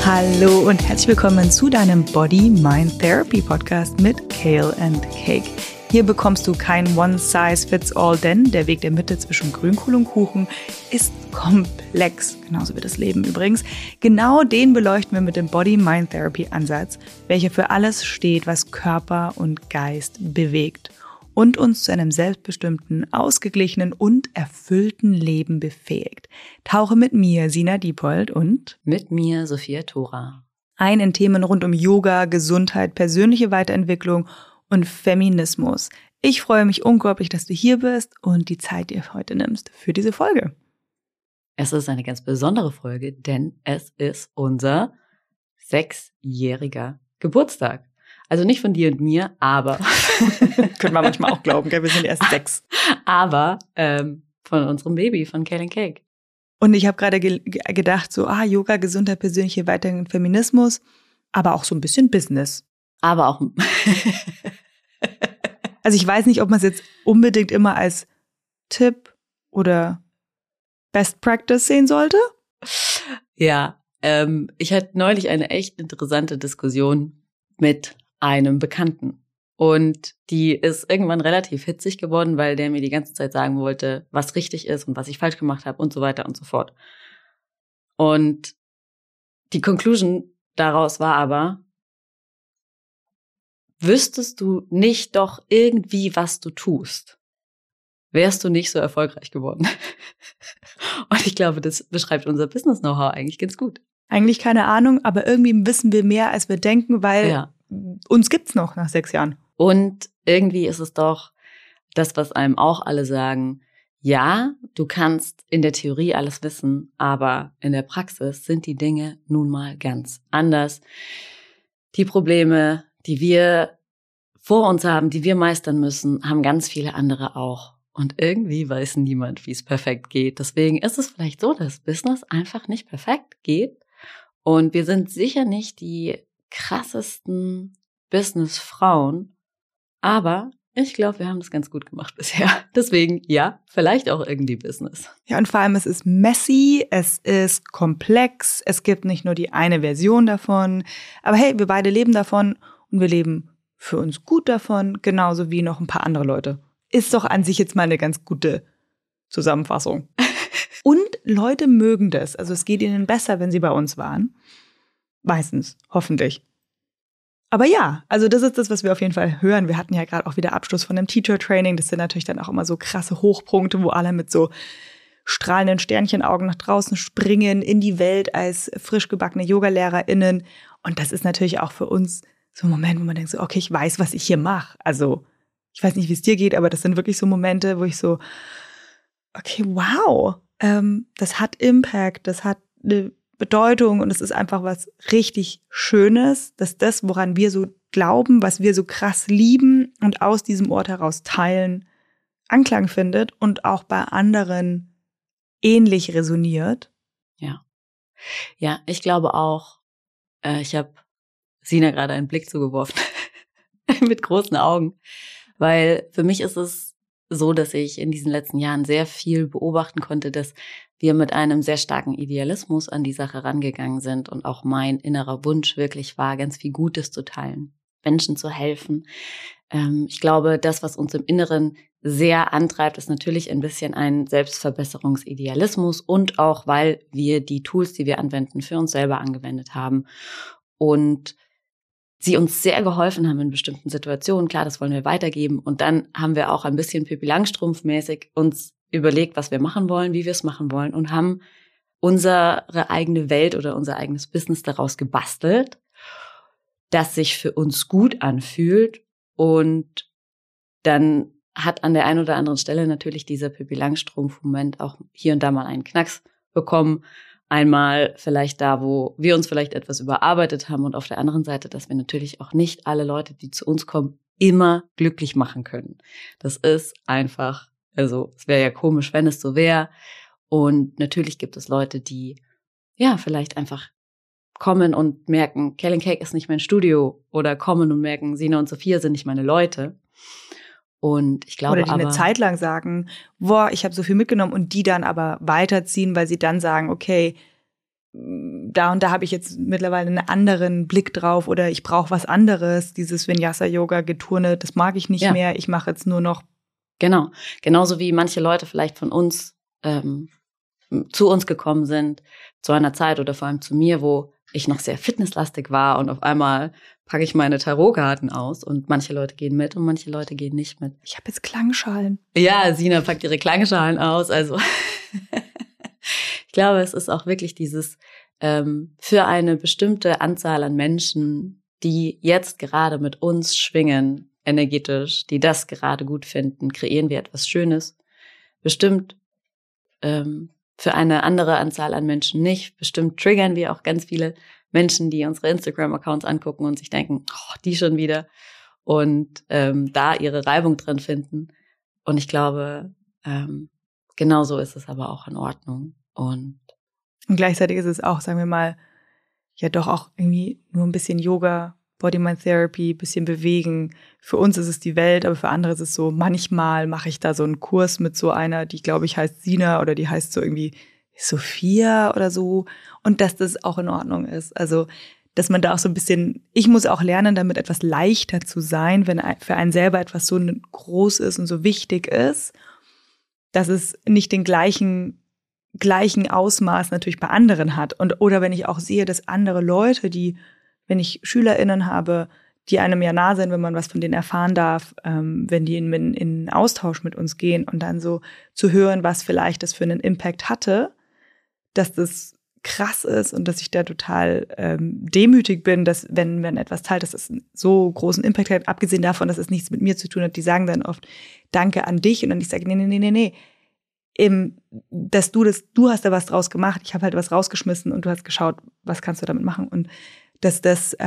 Hallo und herzlich willkommen zu deinem Body-Mind-Therapy-Podcast mit Kale and Cake. Hier bekommst du kein One-Size-Fits-All, denn der Weg der Mitte zwischen Grünkohl und Kuchen ist komplex, genauso wie das Leben übrigens. Genau den beleuchten wir mit dem Body-Mind-Therapy-Ansatz, welcher für alles steht, was Körper und Geist bewegt und uns zu einem selbstbestimmten, ausgeglichenen und erfüllten Leben befähigt. Tauche mit mir, Sina Diepold, und mit mir, Sophia Thora, ein in Themen rund um Yoga, Gesundheit, persönliche Weiterentwicklung und Feminismus. Ich freue mich unglaublich, dass du hier bist und die Zeit dir heute nimmst für diese Folge. Es ist eine ganz besondere Folge, denn es ist unser 6-jähriger Geburtstag. Also nicht von dir und mir, aber könnte man manchmal auch glauben, gell? Wir sind erst 6. Aber von unserem Baby, von Kale and Cake. Und ich habe gerade gedacht, so, Yoga, Gesundheit, persönliche Weiterentwicklung, Feminismus, aber auch so ein bisschen Business. Aber auch also ich weiß nicht, ob man es jetzt unbedingt immer als Tipp oder Best Practice sehen sollte. Ja, ich hatte neulich eine echt interessante Diskussion mit einem Bekannten. Und die ist irgendwann relativ hitzig geworden, weil der mir die ganze Zeit sagen wollte, was richtig ist und was ich falsch gemacht habe und so weiter und so fort. Und die Conclusion daraus war aber, wüsstest du nicht doch irgendwie, was du tust, wärst du nicht so erfolgreich geworden. Und ich glaube, das beschreibt unser Business-Know-how eigentlich ganz gut. Eigentlich keine Ahnung, aber irgendwie wissen wir mehr, als wir denken, weil uns gibt's noch nach 6 Jahren. Und irgendwie ist es doch das, was einem auch alle sagen, ja, du kannst in der Theorie alles wissen, aber in der Praxis sind die Dinge nun mal ganz anders. Die Probleme, die wir vor uns haben, die wir meistern müssen, haben ganz viele andere auch. Und irgendwie weiß niemand, wie es perfekt geht. Deswegen ist es vielleicht so, dass Business einfach nicht perfekt geht. Und wir sind sicher nicht die krassesten Businessfrauen, aber ich glaube, wir haben das ganz gut gemacht bisher. Deswegen, ja, vielleicht auch irgendwie Business. Ja, und vor allem, es ist messy, es ist komplex, es gibt nicht nur die eine Version davon. Aber hey, wir beide leben davon und wir leben für uns gut davon, genauso wie noch ein paar andere Leute. Ist doch an sich jetzt mal eine ganz gute Zusammenfassung. Und Leute mögen das. Also es geht ihnen besser, wenn sie bei uns waren. Meistens, hoffentlich. Aber ja, also das ist das, was wir auf jeden Fall hören. Wir hatten ja gerade auch wieder Abschluss von einem Teacher-Training. Das sind natürlich dann auch immer so krasse Hochpunkte, wo alle mit so strahlenden Sternchenaugen nach draußen springen in die Welt als frisch gebackene YogalehrerInnen. Und das ist natürlich auch für uns so ein Moment, wo man denkt so, okay, ich weiß, was ich hier mache. Also ich weiß nicht, wie es dir geht, aber das sind wirklich so Momente, wo ich so, okay, wow, das hat Impact, das hat eine Bedeutung und es ist einfach was richtig Schönes, dass das, woran wir so glauben, was wir so krass lieben und aus diesem Ort heraus teilen, Anklang findet und auch bei anderen ähnlich resoniert. Ja, ich glaube auch, ich habe Sina gerade einen Blick zugeworfen mit großen Augen, weil für mich ist es so, dass ich in diesen letzten Jahren sehr viel beobachten konnte, dass wir mit einem sehr starken Idealismus an die Sache rangegangen sind und auch mein innerer Wunsch wirklich war, ganz viel Gutes zu teilen, Menschen zu helfen. Ich glaube, das, was uns im Inneren sehr antreibt, ist natürlich ein bisschen ein Selbstverbesserungsidealismus und auch, weil wir die Tools, die wir anwenden, für uns selber angewendet haben und sie uns sehr geholfen haben in bestimmten Situationen. Klar, das wollen wir weitergeben. Und dann haben wir auch ein bisschen Pippi Langstrumpf-mäßig uns überlegt, was wir machen wollen, wie wir es machen wollen und haben unsere eigene Welt oder unser eigenes Business daraus gebastelt, das sich für uns gut anfühlt. Und dann hat an der einen oder anderen Stelle natürlich dieser Pippi Langstrumpf-Moment auch hier und da mal einen Knacks bekommen. Einmal vielleicht da, wo wir uns vielleicht etwas überarbeitet haben und auf der anderen Seite, dass wir natürlich auch nicht alle Leute, die zu uns kommen, immer glücklich machen können. Das ist einfach, also es wäre ja komisch, wenn es so wäre. Und natürlich gibt es Leute, die ja vielleicht einfach kommen und merken, Kale and Cake ist nicht mein Studio oder kommen und merken, Sina und Sophia sind nicht meine Leute. Und ich glaube oder die aber eine Zeit lang sagen, boah, ich habe so viel mitgenommen und die dann aber weiterziehen, weil sie dann sagen, okay, da und da habe ich jetzt mittlerweile einen anderen Blick drauf oder ich brauche was anderes. Dieses Vinyasa-Yoga-Geturne, das mag ich nicht mehr. Ich mache jetzt nur noch. Genau. Genauso wie manche Leute vielleicht von uns zu uns gekommen sind, zu einer Zeit oder vor allem zu mir, wo ich noch sehr fitnesslastig war und auf einmal packe ich meine Tarotkarten aus und manche Leute gehen mit und manche Leute gehen nicht mit. Ich habe jetzt Klangschalen. Ja, Sina packt ihre Klangschalen aus, also ich glaube, es ist auch wirklich dieses für eine bestimmte Anzahl an Menschen, die jetzt gerade mit uns schwingen, energetisch, die das gerade gut finden, kreieren wir etwas Schönes. Bestimmt für eine andere Anzahl an Menschen nicht. Bestimmt triggern wir auch ganz viele Menschen, die unsere Instagram-Accounts angucken und sich denken, oh, die schon wieder. Und da ihre Reibung drin finden. Und ich glaube, genau so ist es aber auch in Ordnung. Und gleichzeitig ist es auch, sagen wir mal, ja doch auch irgendwie nur ein bisschen Yoga, Body-Mind-Therapy, bisschen bewegen. Für uns ist es die Welt, aber für andere ist es so, manchmal mache ich da so einen Kurs mit so einer, die glaube ich heißt Sina oder die heißt so irgendwie Sophia oder so. Und dass das auch in Ordnung ist. Also, dass man da auch so ein bisschen, ich muss auch lernen, damit etwas leichter zu sein, wenn für einen selber etwas so groß ist und so wichtig ist, dass es nicht den gleichen Ausmaß natürlich bei anderen hat. Oder wenn ich auch sehe, dass andere Leute, wenn ich SchülerInnen habe, die einem ja nah sind, wenn man was von denen erfahren darf, wenn die in Austausch mit uns gehen und dann so zu hören, was vielleicht das für einen Impact hatte, dass das krass ist und dass ich da total demütig bin, dass wenn etwas teilt, dass es einen so großen Impact hat, abgesehen davon, dass es nichts mit mir zu tun hat, die sagen dann oft, danke an dich und dann ich sage, nee. Dass du hast da was draus gemacht, ich habe halt was rausgeschmissen und du hast geschaut, was kannst du damit machen und dass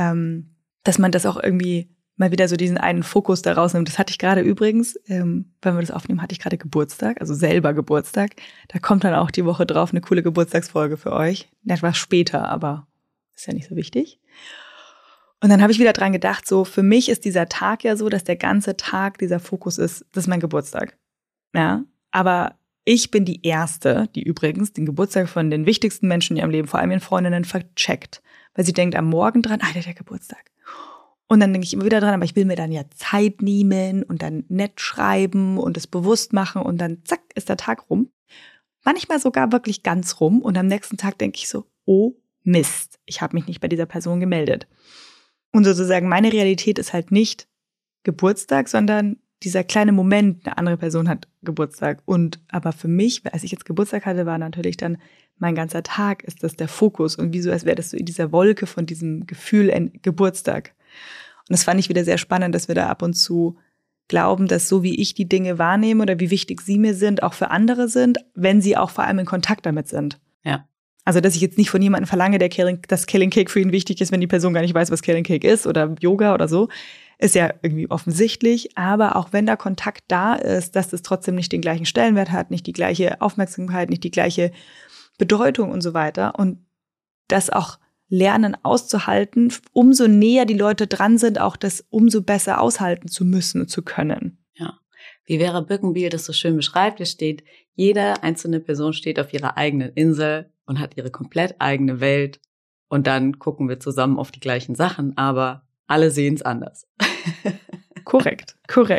man das auch irgendwie mal wieder so diesen einen Fokus da rausnimmt. Das hatte ich gerade übrigens, wenn wir das aufnehmen, hatte ich gerade Geburtstag, also selber Geburtstag. Da kommt dann auch die Woche drauf eine coole Geburtstagsfolge für euch. Etwas später, aber ist ja nicht so wichtig. Und dann habe ich wieder dran gedacht, so für mich ist dieser Tag ja so, dass der ganze Tag dieser Fokus ist, das ist mein Geburtstag. Ja, aber ich bin die Erste, die übrigens den Geburtstag von den wichtigsten Menschen in ihrem Leben, vor allem ihren Freundinnen, vercheckt. Weil sie denkt am Morgen dran, der Geburtstag. Und dann denke ich immer wieder dran, aber ich will mir dann ja Zeit nehmen und dann nett schreiben und es bewusst machen und dann zack, ist der Tag rum. Manchmal sogar wirklich ganz rum und am nächsten Tag denke ich so, oh Mist, ich habe mich nicht bei dieser Person gemeldet. Und sozusagen meine Realität ist halt nicht Geburtstag, sondern dieser kleine Moment, eine andere Person hat Geburtstag. Aber für mich, als ich jetzt Geburtstag hatte, war natürlich dann mein ganzer Tag, ist das der Fokus. Und wie so, als wäre das so in dieser Wolke von diesem Gefühl Geburtstag. Und das fand ich wieder sehr spannend, dass wir da ab und zu glauben, dass so wie ich die Dinge wahrnehme oder wie wichtig sie mir sind, auch für andere sind, wenn sie auch vor allem in Kontakt damit sind. Ja. Also, dass ich jetzt nicht von jemandem verlange, dass Killing Cake für ihn wichtig ist, wenn die Person gar nicht weiß, was Killing Cake ist oder Yoga oder so. Ist ja irgendwie offensichtlich, aber auch wenn da Kontakt da ist, dass das trotzdem nicht den gleichen Stellenwert hat, nicht die gleiche Aufmerksamkeit, nicht die gleiche Bedeutung und so weiter. Und das auch lernen auszuhalten, umso näher die Leute dran sind, auch das umso besser aushalten zu müssen und zu können. Ja, wie Vera Birkenbiel das so schön beschreibt, jede einzelne Person steht auf ihrer eigenen Insel und hat ihre komplett eigene Welt. Und dann gucken wir zusammen auf die gleichen Sachen, aber alle sehen es anders. Korrekt.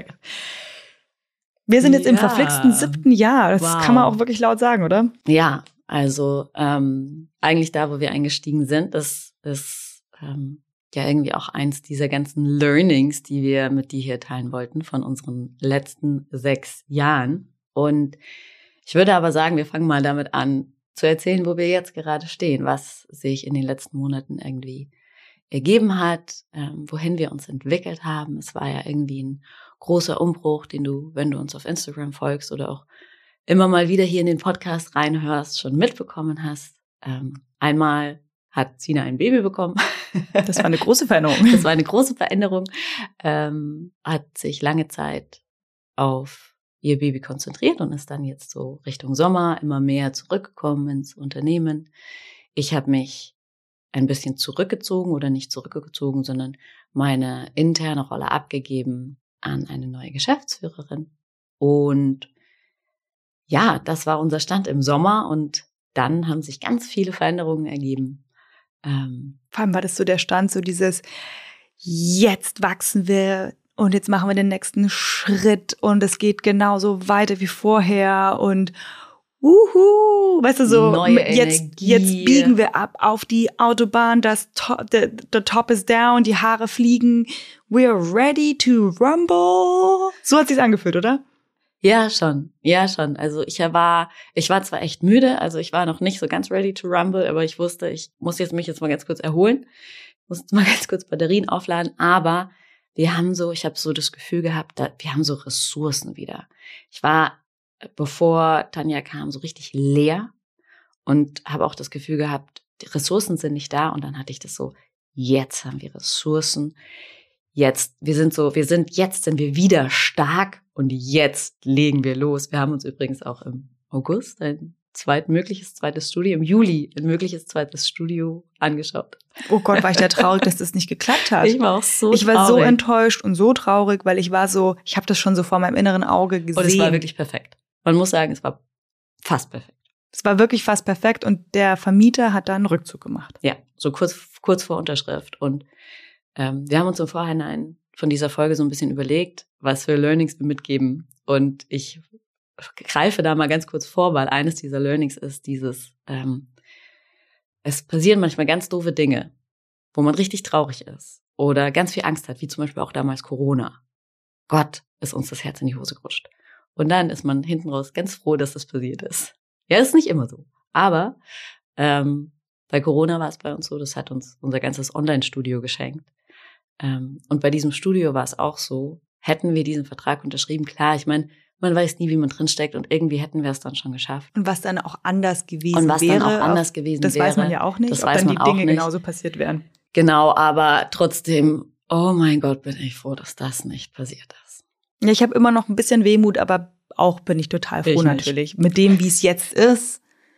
Wir sind jetzt im verflixten 7. Jahr. Das kann man auch wirklich laut sagen, oder? Ja, also eigentlich da, wo wir eingestiegen sind, das ist ja irgendwie auch eins dieser ganzen Learnings, die wir mit dir hier teilen wollten von unseren letzten 6 Jahren. Und ich würde aber sagen, wir fangen mal damit an, zu erzählen, wo wir jetzt gerade stehen, was sich in den letzten Monaten irgendwie ergeben hat, wohin wir uns entwickelt haben. Es war ja irgendwie ein großer Umbruch, den du, wenn du uns auf Instagram folgst oder auch immer mal wieder hier in den Podcast reinhörst, schon mitbekommen hast. Einmal hat Sina ein Baby bekommen. Das war eine große Veränderung. Das war eine große Veränderung. Hat sich lange Zeit auf ihr Baby konzentriert und ist dann jetzt so Richtung Sommer immer mehr zurückgekommen ins Unternehmen. Ich habe mich ein bisschen zurückgezogen oder nicht zurückgezogen, sondern meine interne Rolle abgegeben an eine neue Geschäftsführerin. Und ja, das war unser Stand im Sommer und dann haben sich ganz viele Veränderungen ergeben. Vor allem war das so der Stand, so dieses, jetzt wachsen wir und jetzt machen wir den nächsten Schritt und es geht genauso weiter wie vorher und weißt du, so jetzt biegen wir ab auf die Autobahn, the top is down, die Haare fliegen, we're ready to rumble. So hat sich's angefühlt, oder? Ja, schon. Also ich war zwar echt müde, also ich war noch nicht so ganz ready to rumble, aber ich wusste, ich muss mich jetzt mal ganz kurz erholen, muss mal ganz kurz Batterien aufladen, aber ich habe so das Gefühl gehabt, wir haben so Ressourcen wieder. Ich war, bevor Tanja kam, so richtig leer und habe auch das Gefühl gehabt, die Ressourcen sind nicht da und dann hatte ich das so, jetzt haben wir Ressourcen. Jetzt sind wir wieder stark und jetzt legen wir los. Wir haben uns übrigens auch im August ein mögliches zweites Studio, im Juli ein mögliches zweites Studio angeschaut. Oh Gott, war ich da traurig, dass das nicht geklappt hat. Ich war auch so traurig. Ich war so enttäuscht und so traurig, weil ich habe das schon so vor meinem inneren Auge gesehen. Und es war wirklich perfekt. Man muss sagen, es war fast perfekt. Es war wirklich fast perfekt und der Vermieter hat da einen Rückzug gemacht. Ja, so kurz vor Unterschrift und wir haben uns im Vorhinein von dieser Folge so ein bisschen überlegt, was für Learnings wir mitgeben. Und ich greife da mal ganz kurz vor, weil eines dieser Learnings ist dieses, es passieren manchmal ganz doofe Dinge, wo man richtig traurig ist oder ganz viel Angst hat, wie zum Beispiel auch damals Corona. Gott, ist uns das Herz in die Hose gerutscht. Und dann ist man hinten raus ganz froh, dass das passiert ist. Ja, ist nicht immer so. Aber bei Corona war es bei uns so, das hat uns unser ganzes Online-Studio geschenkt. Und bei diesem Studio war es auch so, hätten wir diesen Vertrag unterschrieben, klar, ich meine, man weiß nie, wie man drinsteckt und irgendwie hätten wir es dann schon geschafft. Und was dann auch anders gewesen wäre. Das weiß man ja auch nicht, ob dann die Dinge genauso passiert wären. Genau, aber trotzdem, oh mein Gott, bin ich froh, dass das nicht passiert ist. Ja, ich habe immer noch ein bisschen Wehmut, aber auch bin ich total froh natürlich. Mit dem, wie es jetzt ist,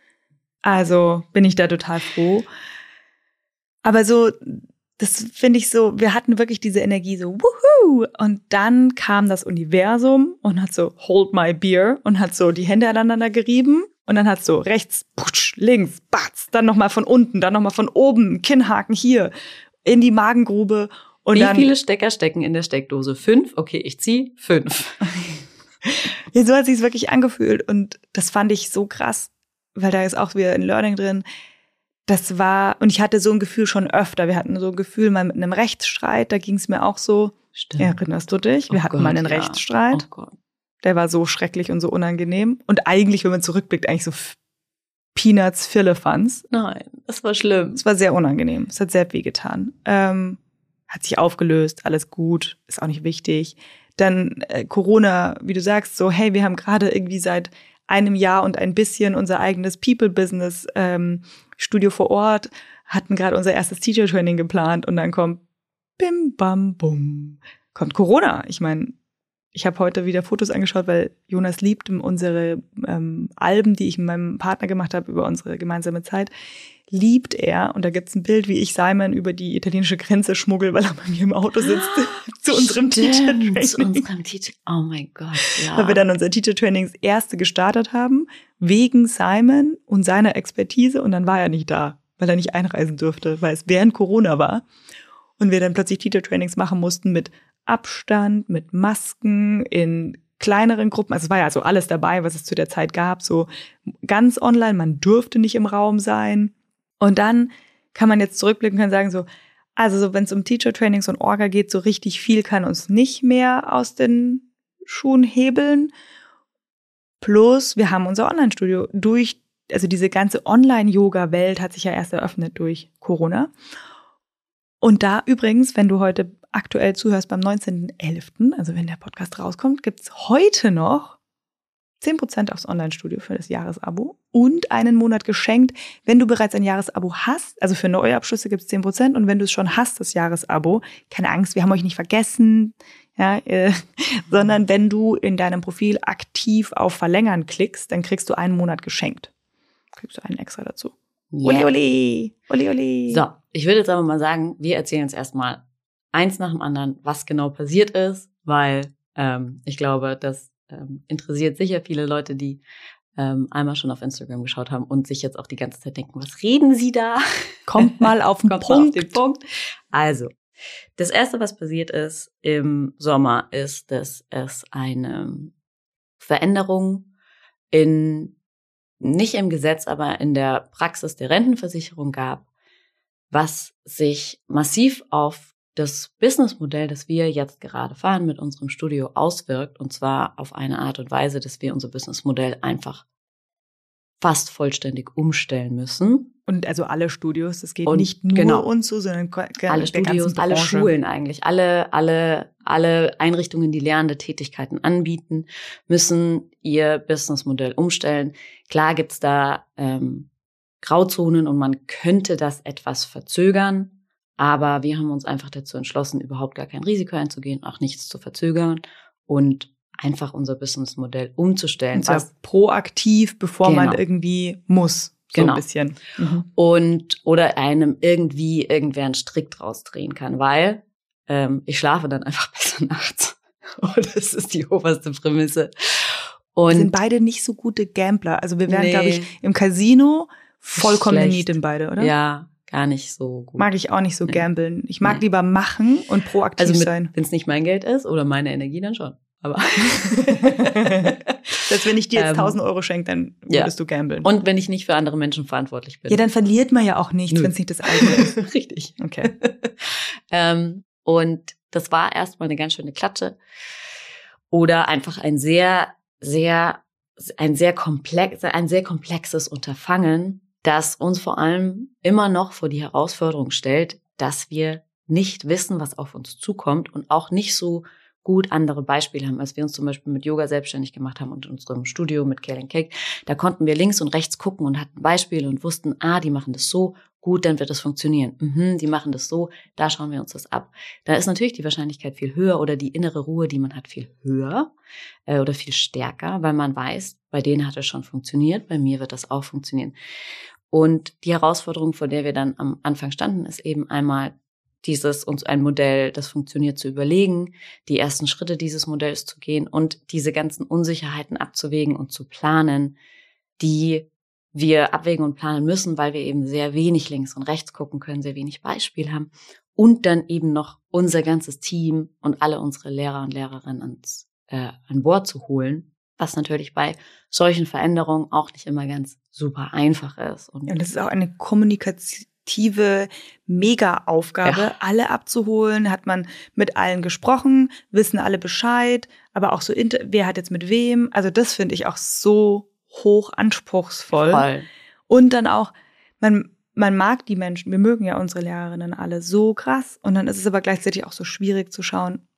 also bin ich da total froh. Aber so, das finde ich so, wir hatten wirklich diese Energie so, wuhu! Und dann kam das Universum und hat so, hold my beer und hat so die Hände aneinander gerieben und dann hat so rechts, putsch, links, batz, dann nochmal von unten, dann nochmal von oben, Kinnhaken hier, in die Magengrube. Und wie viele Stecker stecken in der Steckdose? 5? Okay, ich ziehe 5. Ja, so hat sich's wirklich angefühlt und das fand ich so krass, weil da ist auch wieder ein Learning drin. Das war, und ich hatte so ein Gefühl schon öfter. Wir hatten so ein Gefühl mal mit einem Rechtsstreit, da ging es mir auch so. Stimmt. Erinnerst du dich? Wir hatten mal einen Rechtsstreit. Oh Gott. Der war so schrecklich und so unangenehm. Und eigentlich, wenn man zurückblickt, eigentlich so Peanuts, Firlefanz. Nein, das war schlimm. Es war sehr unangenehm. Es hat sehr weh getan. Hat sich aufgelöst, alles gut, ist auch nicht wichtig. Dann Corona, wie du sagst, so, hey, wir haben gerade irgendwie seit einem Jahr und ein bisschen unser eigenes People-Business Studio vor Ort, hatten gerade unser erstes Teacher-Training geplant und dann kommt bim, bam, bum, kommt Corona. Ich meine, ich habe heute wieder Fotos angeschaut, weil Jonas liebt unsere Alben, die ich mit meinem Partner gemacht habe über unsere gemeinsame Zeit, liebt er. Und da gibt's ein Bild, wie ich Simon über die italienische Grenze schmuggel, weil er bei mir im Auto sitzt zu unserem Teacher-Training. Zu unserem Teacher. Oh mein Gott, ja. Weil wir dann unser Teacher-Trainings erste gestartet haben, wegen Simon und seiner Expertise. Und dann war er nicht da, weil er nicht einreisen durfte, weil es während Corona war. Und wir dann plötzlich Teacher-Trainings machen mussten mit Abstand, mit Masken, in kleineren Gruppen. Also es war ja so alles dabei, was es zu der Zeit gab, so ganz online. Man durfte nicht im Raum sein. Und dann kann man jetzt zurückblicken und sagen so, also so, wenn es um Teacher-Trainings und Orga geht, so richtig viel kann uns nicht mehr aus den Schuhen hebeln. Plus, wir haben unser Online-Studio also diese ganze Online-Yoga-Welt hat sich ja erst eröffnet durch Corona. Und da übrigens, wenn du heute aktuell zuhörst beim 19.11., also wenn der Podcast rauskommt, gibt's heute noch 10% aufs Online-Studio für das Jahresabo und einen Monat geschenkt, wenn du bereits ein Jahresabo hast. Also für neue Abschlüsse gibt's 10% und wenn du es schon hast, das Jahresabo, keine Angst, wir haben euch nicht vergessen, ja, sondern wenn du in deinem Profil aktiv auf Verlängern klickst, dann kriegst du einen Monat geschenkt. Kriegst du einen extra dazu. Yeah. Uli, uli, uli. So, ich würde jetzt aber mal sagen, wir erzählen jetzt erstmal eins nach dem anderen, was genau passiert ist, weil ich glaube, das interessiert sicher viele Leute, die einmal schon auf Instagram geschaut haben und sich jetzt auch die ganze Zeit denken, was reden Sie da? Kommt mal auf den Kommt mal Punkt. auf den Punkt. Also, das Erste, was passiert ist im Sommer, ist, dass es eine Veränderung nicht im Gesetz, aber in der Praxis der Rentenversicherung gab, was sich massiv auf das Businessmodell, das wir jetzt gerade fahren mit unserem Studio, auswirkt. Und zwar auf eine Art und Weise, dass wir unser Businessmodell einfach fast vollständig umstellen müssen. Und also alle Studios, das geht Und nicht nur uns so, sondern alle Studios, alle Schulen eigentlich, alle Einrichtungen, die lehrende Tätigkeiten anbieten, müssen ihr Businessmodell umstellen. Klar gibt's da Grauzonen und man könnte das etwas verzögern, aber wir haben uns einfach dazu entschlossen, überhaupt gar kein Risiko einzugehen, auch nichts zu verzögern und einfach unser Businessmodell umzustellen. Und zwar proaktiv, bevor man irgendwie muss. So genau. Ein bisschen. Oder irgendwer einen Strick draus drehen kann, weil ich schlafe dann einfach besser nachts. Und das ist die oberste Prämisse. Und wir sind beide nicht so gute Gambler. Also wir wären, glaube ich, im Casino vollkommene Nieten beide, oder? Ja, gar nicht so gut. Mag ich auch nicht so gambeln. Ich mag lieber machen und proaktiv sein. Wenn es nicht mein Geld ist oder meine Energie, dann schon. Aber selbst wenn ich dir jetzt 1.000 Euro schenke, dann würdest du gambeln. Und wenn ich nicht für andere Menschen verantwortlich bin. Ja, dann verliert man ja auch nichts, wenn es nicht das eigene ist. Richtig. Okay. Und das war erstmal eine ganz schöne Klatsche. Oder einfach ein sehr komplexes Unterfangen, das uns vor allem immer noch vor die Herausforderung stellt, dass wir nicht wissen, was auf uns zukommt und auch nicht so gut andere Beispiele haben. Als wir uns zum Beispiel mit Yoga selbstständig gemacht haben und in unserem Studio mit Kale & Cake, da konnten wir links und rechts gucken und hatten Beispiele und wussten, die machen das so, gut, dann wird das funktionieren. Die machen das so, da schauen wir uns das ab. Da ist natürlich die Wahrscheinlichkeit viel höher oder die innere Ruhe, die man hat, viel höher oder viel stärker, weil man weiß, bei denen hat es schon funktioniert, bei mir wird das auch funktionieren. Und die Herausforderung, vor der wir dann am Anfang standen, ist eben einmal uns ein Modell, das funktioniert, zu überlegen, die ersten Schritte dieses Modells zu gehen und diese ganzen Unsicherheiten abzuwägen und zu planen, die wir abwägen und planen müssen, weil wir eben sehr wenig links und rechts gucken können, sehr wenig Beispiel haben und dann eben noch unser ganzes Team und alle unsere Lehrer und Lehrerinnen an Bord zu holen, was natürlich bei solchen Veränderungen auch nicht immer ganz super einfach ist. Und das ist auch eine kommunikative Mega-Aufgabe, alle abzuholen. Hat man mit allen gesprochen, wissen alle Bescheid, aber auch so, wer hat jetzt mit wem? Also das finde ich auch so hoch anspruchsvoll. Voll. Und dann auch, man mag die Menschen, wir mögen ja unsere Lehrerinnen alle so krass und dann ist es aber gleichzeitig auch so schwierig zu schauen,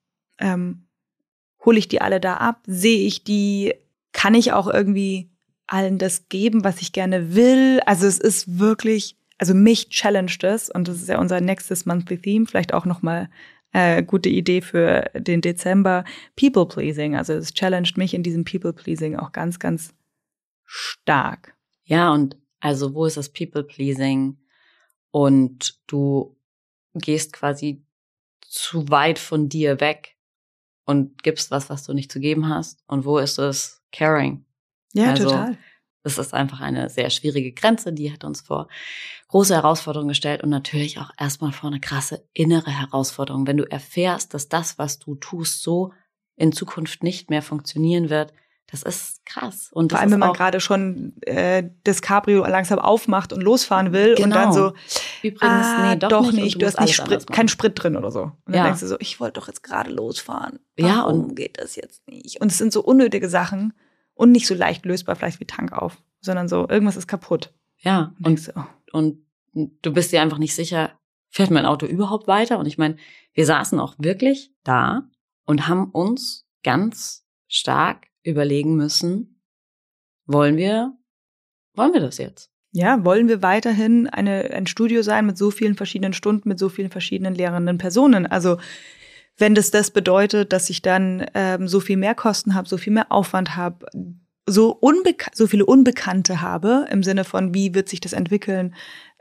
hole ich die alle da ab, sehe ich die, kann ich auch irgendwie allen das geben, was ich gerne will? Also es ist wirklich, also mich challenged es und das ist ja unser nächstes Monthly Theme, vielleicht auch nochmal gute Idee für den Dezember, People Pleasing. Also es challenged mich in diesem People Pleasing auch ganz, ganz stark. Ja, und also wo ist das People Pleasing? Und du gehst quasi zu weit von dir weg und gibst was du nicht zu geben hast. Und wo ist das Caring? Ja, also, total. Das ist einfach eine sehr schwierige Grenze, die hat uns vor große Herausforderungen gestellt und natürlich auch erstmal vor eine krasse innere Herausforderung. Wenn du erfährst, dass das, was du tust, so in Zukunft nicht mehr funktionieren wird, das ist krass. Und vor allem, wenn man gerade schon das Cabrio langsam aufmacht und losfahren will und dann so, übrigens, nee, doch nicht. Du hast nicht keinen Sprit drin oder so. Und dann denkst du so, ich wollte doch jetzt gerade losfahren. Warum geht das jetzt nicht? Und es sind so unnötige Sachen und nicht so leicht lösbar, vielleicht wie Tank auf, sondern so, irgendwas ist kaputt. Ja, und du bist dir einfach nicht sicher, fährt mein Auto überhaupt weiter? Und ich meine, wir saßen auch wirklich da und haben uns ganz stark überlegen müssen, wollen wir das jetzt? Ja, wollen wir weiterhin ein Studio sein mit so vielen verschiedenen Stunden, mit so vielen verschiedenen lehrenden Personen? Also wenn das bedeutet, dass ich dann so viel mehr Kosten habe, so viel mehr Aufwand habe, so viele Unbekannte habe, im Sinne von, wie wird sich das entwickeln?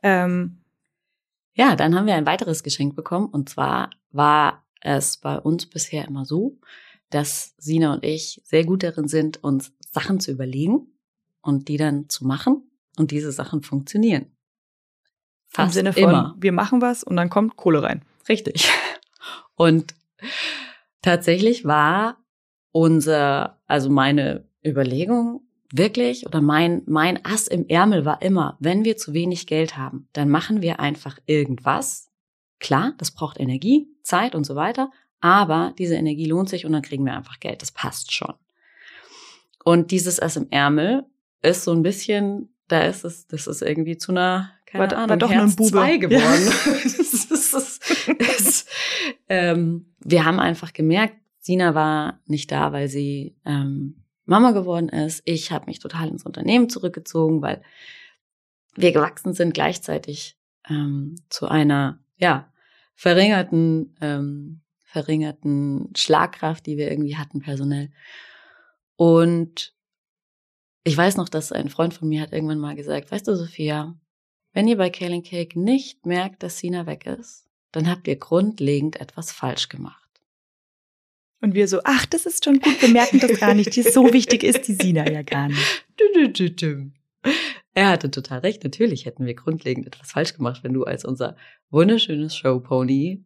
Ja, dann haben wir ein weiteres Geschenk bekommen. Und zwar war es bei uns bisher immer so, dass Sina und ich sehr gut darin sind, uns Sachen zu überlegen und die dann zu machen und diese Sachen funktionieren. Fast im Sinne von, immer. Wir machen was und dann kommt Kohle rein. Richtig. Und tatsächlich war meine Überlegung wirklich, oder mein Ass im Ärmel war immer, wenn wir zu wenig Geld haben, dann machen wir einfach irgendwas. Klar, das braucht Energie, Zeit und so weiter, aber diese Energie lohnt sich und dann kriegen wir einfach Geld. Das passt schon. Und dieses Ass im Ärmel ist so ein bisschen, das ist irgendwie zu einer, keine Ahnung, doch Herz 2 geworden. Ja. Wir haben einfach gemerkt, Sina war nicht da, weil sie Mama geworden ist. Ich habe mich total ins Unternehmen zurückgezogen, weil wir gewachsen sind gleichzeitig zu einer verringerten Schlagkraft, die wir irgendwie hatten personell. Und ich weiß noch, dass ein Freund von mir hat irgendwann mal gesagt, weißt du, Sophia, wenn ihr bei Kale & Cake nicht merkt, dass Sina weg ist, dann habt ihr grundlegend etwas falsch gemacht. Und wir so, ach, das ist schon gut, wir merken das gar nicht. So wichtig ist die Sina ja gar nicht. Er hatte total recht. Natürlich hätten wir grundlegend etwas falsch gemacht, wenn du als unser wunderschönes Showpony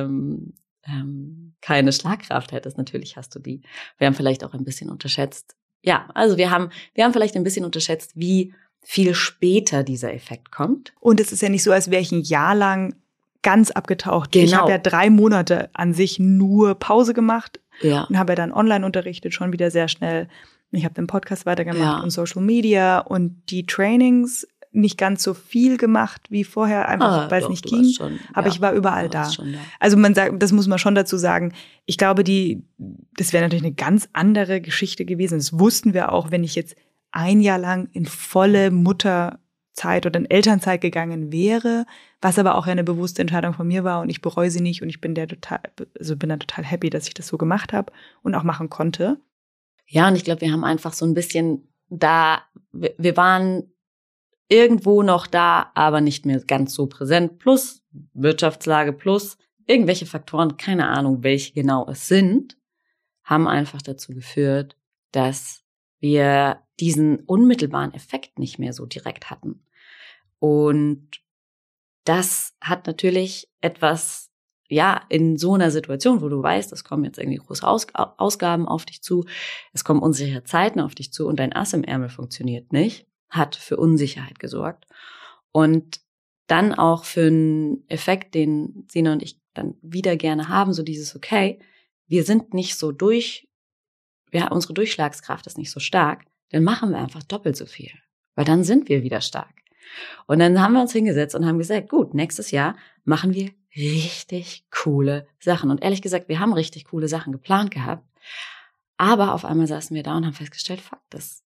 keine Schlagkraft hättest. Natürlich hast du die. Wir haben vielleicht auch ein bisschen unterschätzt. Ja, also wir haben vielleicht ein bisschen unterschätzt, wie viel später dieser Effekt kommt. Und es ist ja nicht so, als wäre ich ein Jahr lang ganz abgetaucht. Genau. Ich habe ja 3 Monate an sich nur Pause gemacht und habe ja dann online unterrichtet, schon wieder sehr schnell. Ich habe den Podcast weitergemacht und Social Media und die Trainings nicht ganz so viel gemacht wie vorher, einfach weil es nicht ging. Aber ich war überall da. Also das muss man schon dazu sagen. Ich glaube, das wäre natürlich eine ganz andere Geschichte gewesen. Das wussten wir auch, wenn ich jetzt ein Jahr lang in volle Mutterzeit oder in Elternzeit gegangen wäre, was aber auch eine bewusste Entscheidung von mir war und ich bereue sie nicht und ich bin bin da total happy, dass ich das so gemacht habe und auch machen konnte. Ja, und ich glaube, wir haben einfach so ein bisschen wir waren irgendwo noch da, aber nicht mehr ganz so präsent, plus Wirtschaftslage, plus irgendwelche Faktoren, keine Ahnung, welche genau es sind, haben einfach dazu geführt, dass wir diesen unmittelbaren Effekt nicht mehr so direkt hatten. Und das hat natürlich etwas, in so einer Situation, wo du weißt, es kommen jetzt irgendwie große Ausgaben auf dich zu, es kommen unsichere Zeiten auf dich zu und dein Ass im Ärmel funktioniert nicht, hat für Unsicherheit gesorgt. Und dann auch für einen Effekt, den Sina und ich dann wieder gerne haben, so dieses, okay, wir sind nicht so unsere Durchschlagskraft ist nicht so stark, dann machen wir einfach doppelt so viel, weil dann sind wir wieder stark. Und dann haben wir uns hingesetzt und haben gesagt, gut, nächstes Jahr machen wir richtig coole Sachen. Und ehrlich gesagt, wir haben richtig coole Sachen geplant gehabt, aber auf einmal saßen wir da und haben festgestellt, fuck, das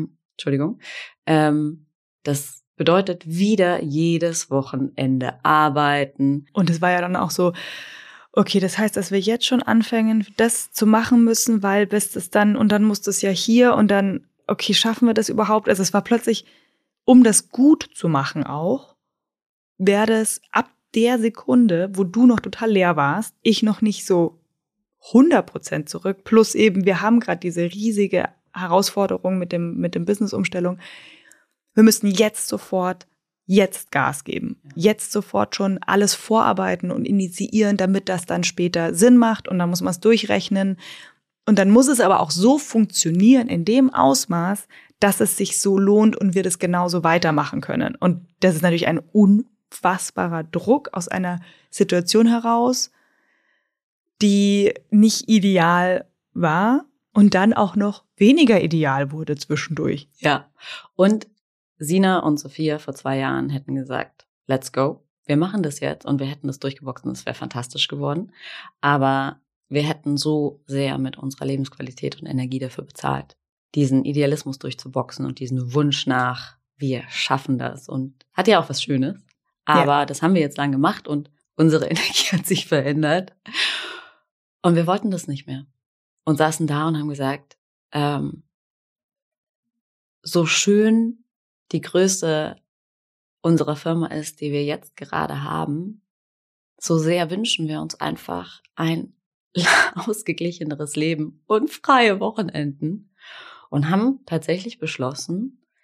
bedeutet wieder jedes Wochenende arbeiten. Und es war ja dann auch so, okay, das heißt, dass wir jetzt schon anfangen, das zu machen müssen, weil bis das dann, und dann muss das ja hier und dann, okay, schaffen wir das überhaupt? Also es war plötzlich, um das gut zu machen auch, wäre das ab der Sekunde, wo du noch total leer warst, ich noch nicht so 100% zurück, plus eben, wir haben gerade diese riesige Herausforderung mit dem Business-Umstellung. Wir müssen jetzt Gas geben. Jetzt sofort schon alles vorarbeiten und initiieren, damit das dann später Sinn macht und dann muss man es durchrechnen. Und dann muss es aber auch so funktionieren in dem Ausmaß, dass es sich so lohnt und wir das genauso weitermachen können. Und das ist natürlich ein unfassbarer Druck aus einer Situation heraus, die nicht ideal war und dann auch noch weniger ideal wurde zwischendurch. Ja, und Sina und Sophia vor 2 Jahren hätten gesagt, let's go, wir machen das jetzt und wir hätten das durchgeboxt und es wäre fantastisch geworden. Aber wir hätten so sehr mit unserer Lebensqualität und Energie dafür bezahlt, diesen Idealismus durchzuboxen und diesen Wunsch nach, wir schaffen das. Und hat ja auch was Schönes, aber das haben wir jetzt lang gemacht und unsere Energie hat sich verändert. Und wir wollten das nicht mehr und saßen da und haben gesagt, so schön die Größe unserer Firma ist, die wir jetzt gerade haben, so sehr wünschen wir uns einfach ein ausgeglicheneres Leben und freie Wochenenden und haben tatsächlich beschlossen,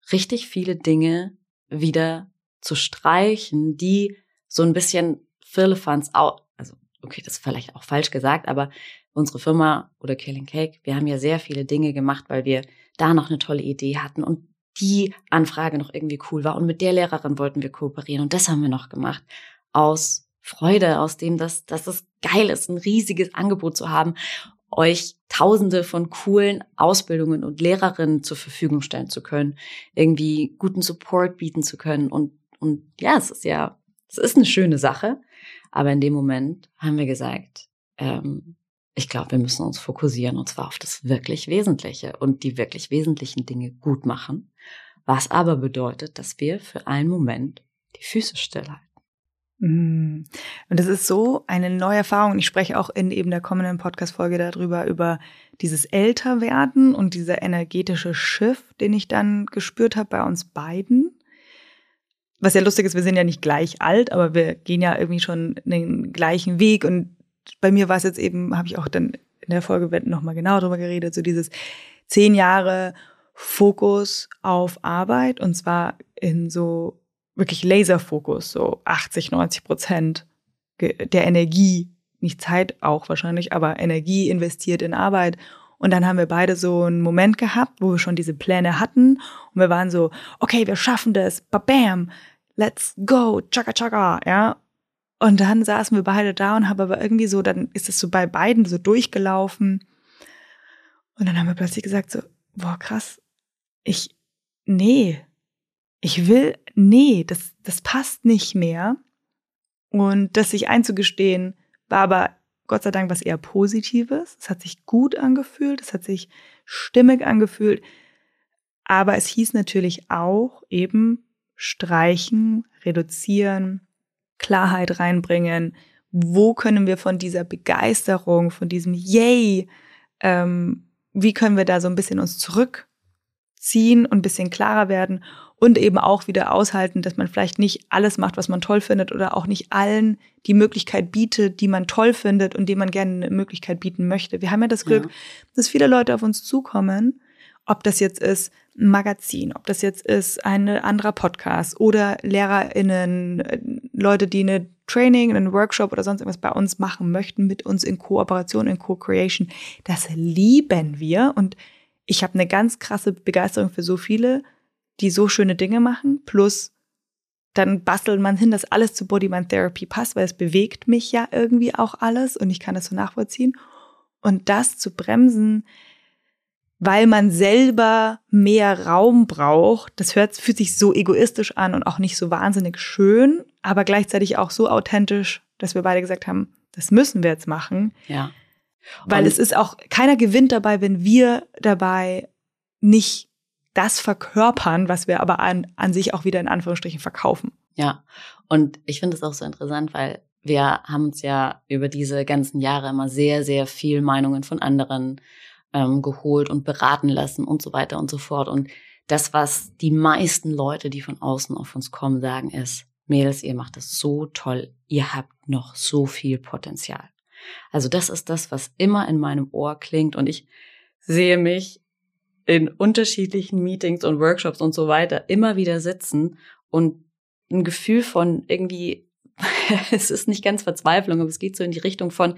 richtig viele Dinge wieder zu streichen, die so ein bisschen Firlefanz auch, also okay, das ist vielleicht auch falsch gesagt, aber unsere Firma oder Killing Cake, wir haben ja sehr viele Dinge gemacht, weil wir da noch eine tolle Idee hatten und die Anfrage noch irgendwie cool war und mit der Lehrerin wollten wir kooperieren und das haben wir noch gemacht aus Freude, aus dem, dass es geil ist, ein riesiges Angebot zu haben, euch Tausende von coolen Ausbildungen und Lehrerinnen zur Verfügung stellen zu können, irgendwie guten Support bieten zu können und ja, es ist eine schöne Sache, aber in dem Moment haben wir gesagt, ich glaube, wir müssen uns fokussieren und zwar auf das wirklich Wesentliche und die wirklich wesentlichen Dinge gut machen, was aber bedeutet, dass wir für einen Moment die Füße stillhalten. Und das ist so eine neue Erfahrung. Ich spreche auch in eben der kommenden Podcast-Folge darüber, über dieses Älterwerden und dieser energetische Shift, den ich dann gespürt habe bei uns beiden. Was ja lustig ist, wir sind ja nicht gleich alt, aber wir gehen ja irgendwie schon den gleichen Weg. Und bei mir war es jetzt eben, habe ich auch dann in der Folge nochmal genau drüber geredet, so dieses 10 Jahre Fokus auf Arbeit und zwar in so wirklich Laserfokus, so 80-90% der Energie, nicht Zeit auch wahrscheinlich, aber Energie investiert in Arbeit. Und dann haben wir beide so einen Moment gehabt, wo wir schon diese Pläne hatten und wir waren so, okay, wir schaffen das, bam, let's go, chaka chaka, ja. Und dann saßen wir beide da und haben aber irgendwie so, dann ist es so bei beiden so durchgelaufen. Und dann haben wir plötzlich gesagt so, boah, krass, das passt nicht mehr. Und das sich einzugestehen, war aber Gott sei Dank was eher Positives. Es hat sich gut angefühlt, es hat sich stimmig angefühlt. Aber es hieß natürlich auch eben streichen, reduzieren, Klarheit reinbringen. Wo können wir von dieser Begeisterung, von diesem Yay, wie können wir da so ein bisschen uns zurückziehen und ein bisschen klarer werden und eben auch wieder aushalten, dass man vielleicht nicht alles macht, was man toll findet oder auch nicht allen die Möglichkeit bietet, die man toll findet und die man gerne eine Möglichkeit bieten möchte. Wir haben ja das Glück, dass viele Leute auf uns zukommen, ob das jetzt ist ein Magazin, ob das jetzt ist ein anderer Podcast oder LehrerInnen, Leute, die eine Training, einen Workshop oder sonst irgendwas bei uns machen möchten, mit uns in Kooperation, in Co-Creation. Das lieben wir und ich habe eine ganz krasse Begeisterung für so viele, die so schöne Dinge machen, plus dann bastelt man hin, dass alles zu Body-Mind-Therapy passt, weil es bewegt mich ja irgendwie auch alles und ich kann das so nachvollziehen. Und das zu bremsen, weil man selber mehr Raum braucht, das fühlt sich so egoistisch an und auch nicht so wahnsinnig schön, aber gleichzeitig auch so authentisch, dass wir beide gesagt haben, das müssen wir jetzt machen. Ja. Weil es ist auch, keiner gewinnt dabei, wenn wir dabei nicht das verkörpern, was wir aber an sich auch wieder in Anführungsstrichen verkaufen. Ja, und ich finde es auch so interessant, weil wir haben uns ja über diese ganzen Jahre immer sehr, sehr viel Meinungen von anderen geholt und beraten lassen und so weiter und so fort. Und das, was die meisten Leute, die von außen auf uns kommen, sagen, ist, Mädels, ihr macht das so toll, ihr habt noch so viel Potenzial. Also das ist das, was immer in meinem Ohr klingt und ich sehe mich in unterschiedlichen Meetings und Workshops und so weiter immer wieder sitzen und ein Gefühl von irgendwie, es ist nicht ganz Verzweiflung, aber es geht so in die Richtung von,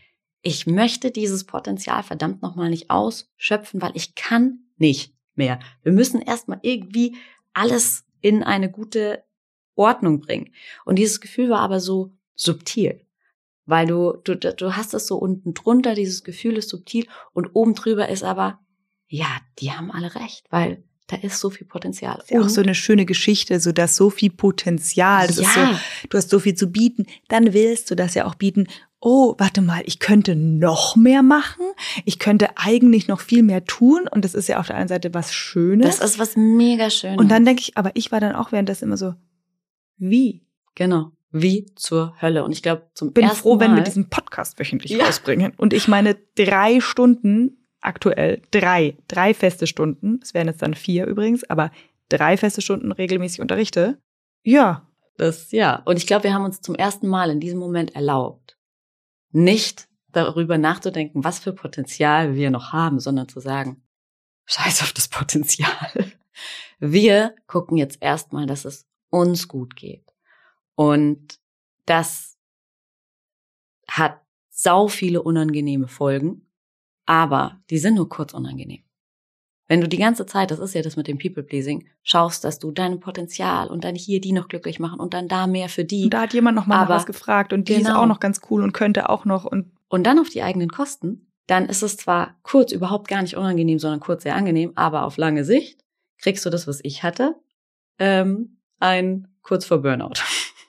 ich möchte dieses Potenzial verdammt nochmal nicht ausschöpfen, weil ich kann nicht mehr. Wir müssen erstmal irgendwie alles in eine gute Ordnung bringen. Und dieses Gefühl war aber so subtil, weil du hast es so unten drunter, dieses Gefühl ist subtil und oben drüber ist aber, ja, die haben alle recht, weil da ist so viel Potenzial. Das ist ja auch so eine schöne Geschichte, so dass so viel Potenzial, das ist so, du hast so viel zu bieten, dann willst du das ja auch bieten. Oh, warte mal, ich könnte noch mehr machen, ich könnte eigentlich noch viel mehr tun und das ist ja auf der einen Seite was Schönes. Das ist was mega Schönes. Und dann denke ich, aber ich war dann auch währenddessen immer so, wie? Genau, wie zur Hölle. Und ich glaube, bin froh, wenn wir diesen Podcast wöchentlich rausbringen. Und ich meine 3 Stunden aktuell, 3 feste Stunden, es wären jetzt dann 4 übrigens, aber 3 feste Stunden regelmäßig unterrichte. Ja. Und ich glaube, wir haben uns zum ersten Mal in diesem Moment erlaubt, nicht darüber nachzudenken, was für Potenzial wir noch haben, sondern zu sagen, scheiß auf das Potenzial. Wir gucken jetzt erstmal, dass es uns gut geht. Und das hat sau viele unangenehme Folgen, aber die sind nur kurz unangenehm. Wenn du die ganze Zeit, das ist ja das mit dem People-Pleasing, schaust, dass du dein Potenzial und dann hier die noch glücklich machen und dann da mehr für die. Und da hat jemand noch mal nach was gefragt und die ist auch noch ganz cool und könnte auch noch. Und dann auf die eigenen Kosten, dann ist es zwar kurz überhaupt gar nicht unangenehm, sondern kurz sehr angenehm, aber auf lange Sicht kriegst du das, was ich hatte, ein kurz vor Burnout.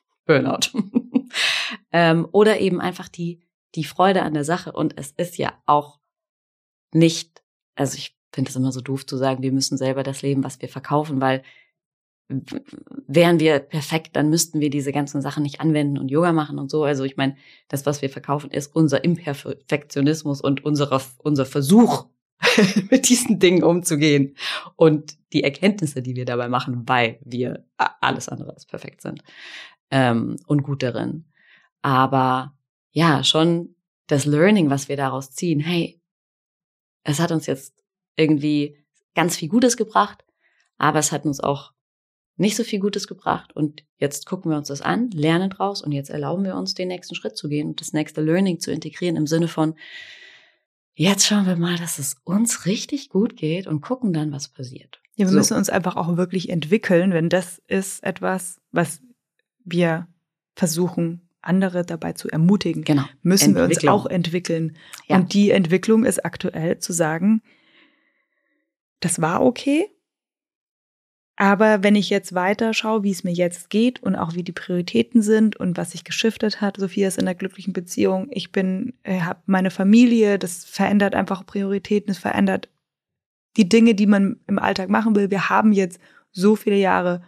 Oder eben einfach die Freude an der Sache. Und es ist ja auch nicht, also ich finde es immer so doof zu sagen, wir müssen selber das leben, was wir verkaufen, weil wären wir perfekt, dann müssten wir diese ganzen Sachen nicht anwenden und Yoga machen und so. Also ich meine, das, was wir verkaufen, ist unser Imperfektionismus und unser Versuch, mit diesen Dingen umzugehen und die Erkenntnisse, die wir dabei machen, weil wir alles andere als perfekt sind und gut darin. Aber ja, schon das Learning, was wir daraus ziehen, hey, es hat uns jetzt irgendwie ganz viel Gutes gebracht, aber es hat uns auch nicht so viel Gutes gebracht und jetzt gucken wir uns das an, lernen draus und jetzt erlauben wir uns, den nächsten Schritt zu gehen und das nächste Learning zu integrieren im Sinne von, jetzt schauen wir mal, dass es uns richtig gut geht und gucken dann, was passiert. Ja, wir müssen uns einfach auch wirklich entwickeln, wenn das ist etwas, was wir versuchen, andere dabei zu ermutigen. Genau. Müssen wir uns auch entwickeln. Ja. Und die Entwicklung ist aktuell zu sagen, das war okay, aber wenn ich jetzt weiter schaue, wie es mir jetzt geht und auch wie die Prioritäten sind und was sich geschiftet hat, Sophia ist in einer glücklichen Beziehung, ich habe meine Familie, das verändert einfach Prioritäten, es verändert die Dinge, die man im Alltag machen will. Wir haben jetzt so viele Jahre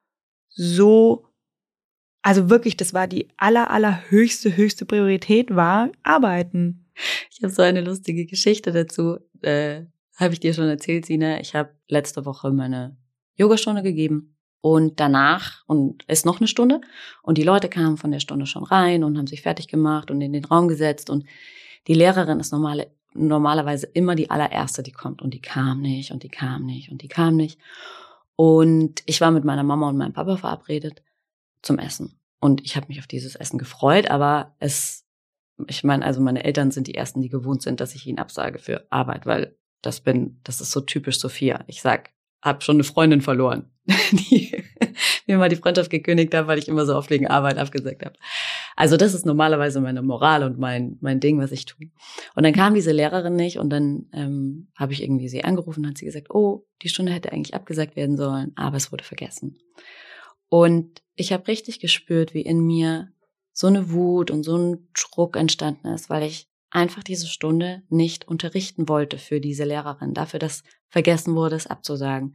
also wirklich, das war die höchste Priorität war Arbeiten. Ich habe so eine lustige Geschichte dazu, habe ich dir schon erzählt, Sina. Ich habe letzte Woche meine Yogastunde gegeben und danach und ist noch eine Stunde und die Leute kamen von der Stunde schon rein und haben sich fertig gemacht und in den Raum gesetzt und die Lehrerin ist normalerweise immer die allererste, die kommt und die kam nicht und die kam nicht und die kam nicht und ich war mit meiner Mama und meinem Papa verabredet zum Essen und ich habe mich auf dieses Essen gefreut, aber ich meine, also meine Eltern sind die Ersten, die gewohnt sind, dass ich ihnen absage für Arbeit, weil das ist so typisch Sophia. Ich habe schon eine Freundin verloren, die mir mal die Freundschaft gekündigt hat, weil ich immer so oft wegen Arbeit abgesagt habe. Also das ist normalerweise meine Moral und mein Ding, was ich tue. Und dann kam diese Lehrerin nicht und dann habe ich irgendwie sie angerufen und hat sie gesagt, oh, die Stunde hätte eigentlich abgesagt werden sollen, aber es wurde vergessen. Und ich habe richtig gespürt, wie in mir so eine Wut und so ein Druck entstanden ist, weil ich einfach diese Stunde nicht unterrichten wollte für diese Lehrerin, dafür, dass vergessen wurde, es abzusagen.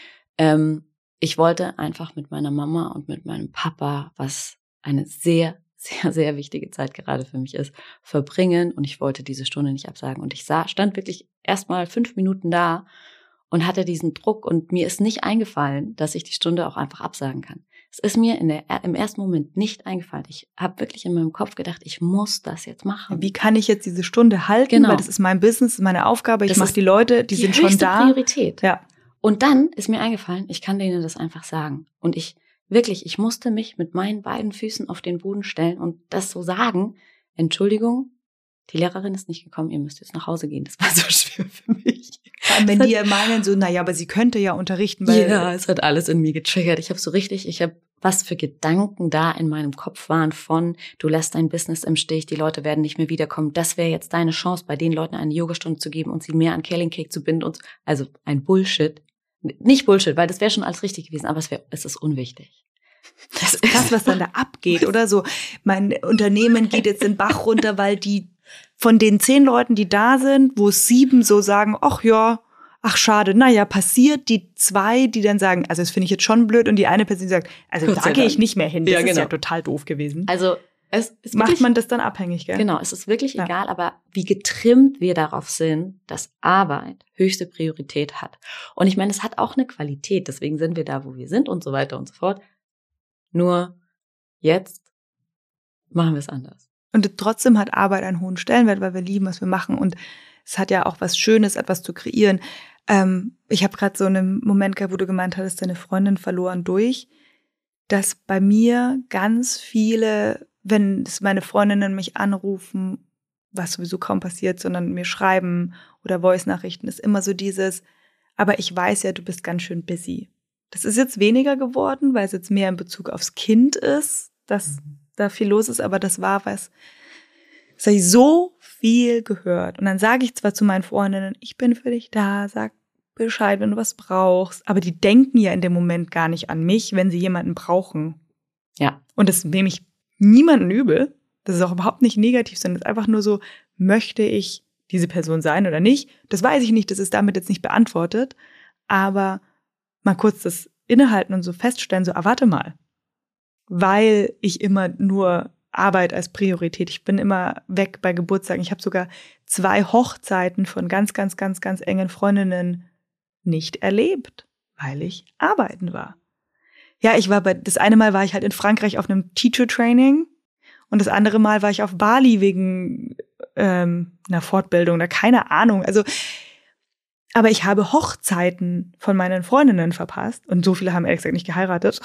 Ich wollte einfach mit meiner Mama und mit meinem Papa, was eine sehr, sehr, sehr wichtige Zeit gerade für mich ist, verbringen und ich wollte diese Stunde nicht absagen. Und ich stand wirklich erstmal 5 Minuten da und hatte diesen Druck und mir ist nicht eingefallen, dass ich die Stunde auch einfach absagen kann. Es ist mir im ersten Moment nicht eingefallen. Ich habe wirklich in meinem Kopf gedacht, ich muss das jetzt machen. Wie kann ich jetzt diese Stunde halten? Genau. Weil das ist mein Business, das ist meine Aufgabe. Ich mache die Leute, die sind schon da. Priorität. Ja. Und dann ist mir eingefallen, ich kann denen das einfach sagen. Und ich musste mich mit meinen beiden Füßen auf den Boden stellen und das so sagen. Entschuldigung, die Lehrerin ist nicht gekommen, ihr müsst jetzt nach Hause gehen. Das war so schwer für mich. Vor allem, wenn die meinen so, naja, aber sie könnte ja unterrichten. Weil ja, es hat alles in mir getriggert. Ich habe was für Gedanken da in meinem Kopf waren von, du lässt dein Business im Stich, die Leute werden nicht mehr wiederkommen. Das wäre jetzt deine Chance, bei den Leuten eine Yogastunde zu geben und sie mehr an Kaling Cake zu binden. Also ein Bullshit. Nicht Bullshit, weil das wäre schon alles richtig gewesen, aber es ist unwichtig. Das ist krass, was dann da abgeht, oder so. Mein Unternehmen geht jetzt den Bach runter, weil die von den 10 Leuten, die da sind, wo 7 so sagen, ach ja, ach schade, naja, passiert, die 2, die dann sagen, also das finde ich jetzt schon blöd und die eine Person sagt, also da gehe ich nicht mehr hin, das ist ja total doof gewesen. Also es ist macht wirklich, man das dann abhängig, gell? Genau, es ist wirklich egal, aber wie getrimmt wir darauf sind, dass Arbeit höchste Priorität hat. Und ich meine, es hat auch eine Qualität, deswegen sind wir da, wo wir sind und so weiter und so fort. Nur jetzt machen wir es anders. Und trotzdem hat Arbeit einen hohen Stellenwert, weil wir lieben, was wir machen. Und es hat ja auch was Schönes, etwas zu kreieren. Ich habe gerade so einen Moment gehabt, wo du gemeint hattest, deine Freundin verloren durch, dass bei mir ganz viele, wenn meine Freundinnen mich anrufen, was sowieso kaum passiert, sondern mir schreiben oder Voice-Nachrichten, ist immer so dieses, aber ich weiß ja, du bist ganz schön busy. Das ist jetzt weniger geworden, weil es jetzt mehr in Bezug aufs Kind ist, dass da viel los ist, aber das war was, das habe ich so viel gehört. Und dann sage ich zwar zu meinen Freundinnen, ich bin für dich da, sag Bescheid, wenn du was brauchst, aber die denken ja in dem Moment gar nicht an mich, wenn sie jemanden brauchen. Ja. Und das nehme ich niemanden übel. Das ist auch überhaupt nicht negativ, sondern es ist einfach nur so, möchte ich diese Person sein oder nicht? Das weiß ich nicht, das ist damit jetzt nicht beantwortet. Aber mal kurz das innehalten und so feststellen, so, warte mal. Weil ich immer nur Arbeit als Priorität, ich bin immer weg bei Geburtstagen. Ich habe sogar 2 Hochzeiten von ganz, ganz, ganz, ganz engen Freundinnen nicht erlebt, weil ich arbeiten war. Ja, das eine Mal war ich halt in Frankreich auf einem Teacher-Training und das andere Mal war ich auf Bali wegen einer Fortbildung oder keine Ahnung. Also, aber ich habe Hochzeiten von meinen Freundinnen verpasst und so viele haben ehrlich gesagt nicht geheiratet.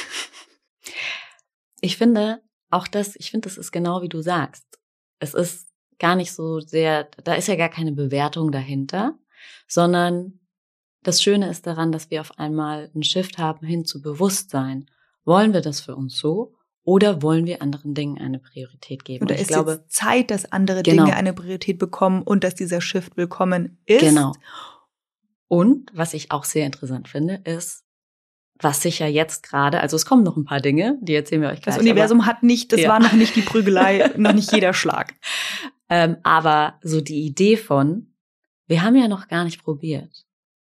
Ich finde, das ist genau wie du sagst. Es ist gar nicht so sehr, da ist ja gar keine Bewertung dahinter, sondern das Schöne ist daran, dass wir auf einmal einen Shift haben hin zu Bewusstsein. Wollen wir das für uns so oder wollen wir anderen Dingen eine Priorität geben? Oder ist jetzt Zeit, dass andere Dinge eine Priorität bekommen und dass dieser Shift willkommen ist? Genau. Und was ich auch sehr interessant finde, ist, was sich ja jetzt gerade, also es kommen noch ein paar Dinge, die erzählen wir euch gleich. Das Universum hat nicht, das war noch nicht die Prügelei, noch nicht jeder Schlag. Aber so die Idee von, wir haben ja noch gar nicht probiert,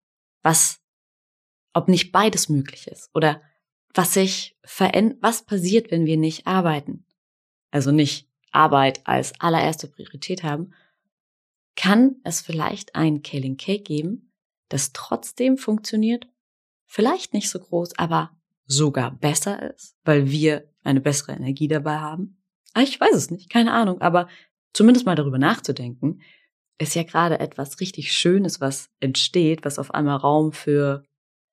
ob nicht beides möglich ist oder was passiert, wenn wir nicht arbeiten, also nicht Arbeit als allererste Priorität haben, kann es vielleicht ein Killing Cake geben, das trotzdem funktioniert, vielleicht nicht so groß, aber sogar besser ist, weil wir eine bessere Energie dabei haben. Ich weiß es nicht, keine Ahnung, aber zumindest mal darüber nachzudenken, ist ja gerade etwas richtig Schönes, was entsteht, was auf einmal Raum für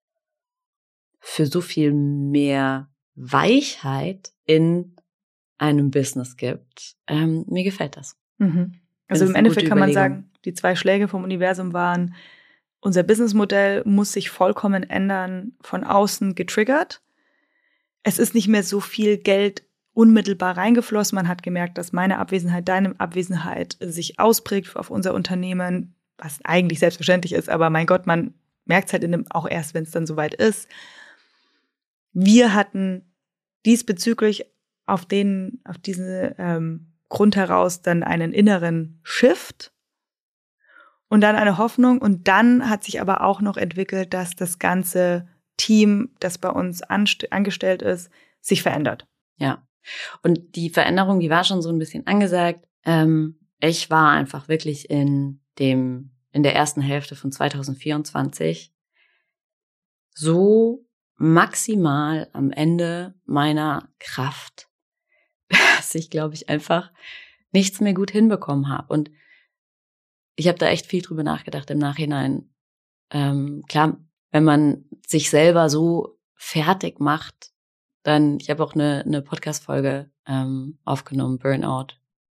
so viel mehr Weichheit in einem Business gibt. Mir gefällt das. Mhm. Also im Endeffekt kann man sagen, die 2 Schläge vom Universum waren, unser Businessmodell muss sich vollkommen ändern, von außen getriggert. Es ist nicht mehr so viel Geld unmittelbar reingeflossen. Man hat gemerkt, dass meine Abwesenheit, deine Abwesenheit sich ausprägt auf unser Unternehmen, was eigentlich selbstverständlich ist. Aber mein Gott, man merkt es halt auch erst, wenn es dann soweit ist. Wir hatten diesbezüglich auf diesen Grund heraus dann einen inneren Shift und dann eine Hoffnung. Und dann hat sich aber auch noch entwickelt, dass das ganze Team, das bei uns angestellt ist, sich verändert. Ja. Und die Veränderung, die war schon so ein bisschen angesagt. Ich war einfach wirklich in der ersten Hälfte von 2024 so maximal am Ende meiner Kraft, dass ich, glaube ich, einfach nichts mehr gut hinbekommen habe. Und ich habe da echt viel drüber nachgedacht im Nachhinein. Klar, wenn man sich selber so fertig macht, dann, ich habe auch eine Podcast-Folge aufgenommen, Burnout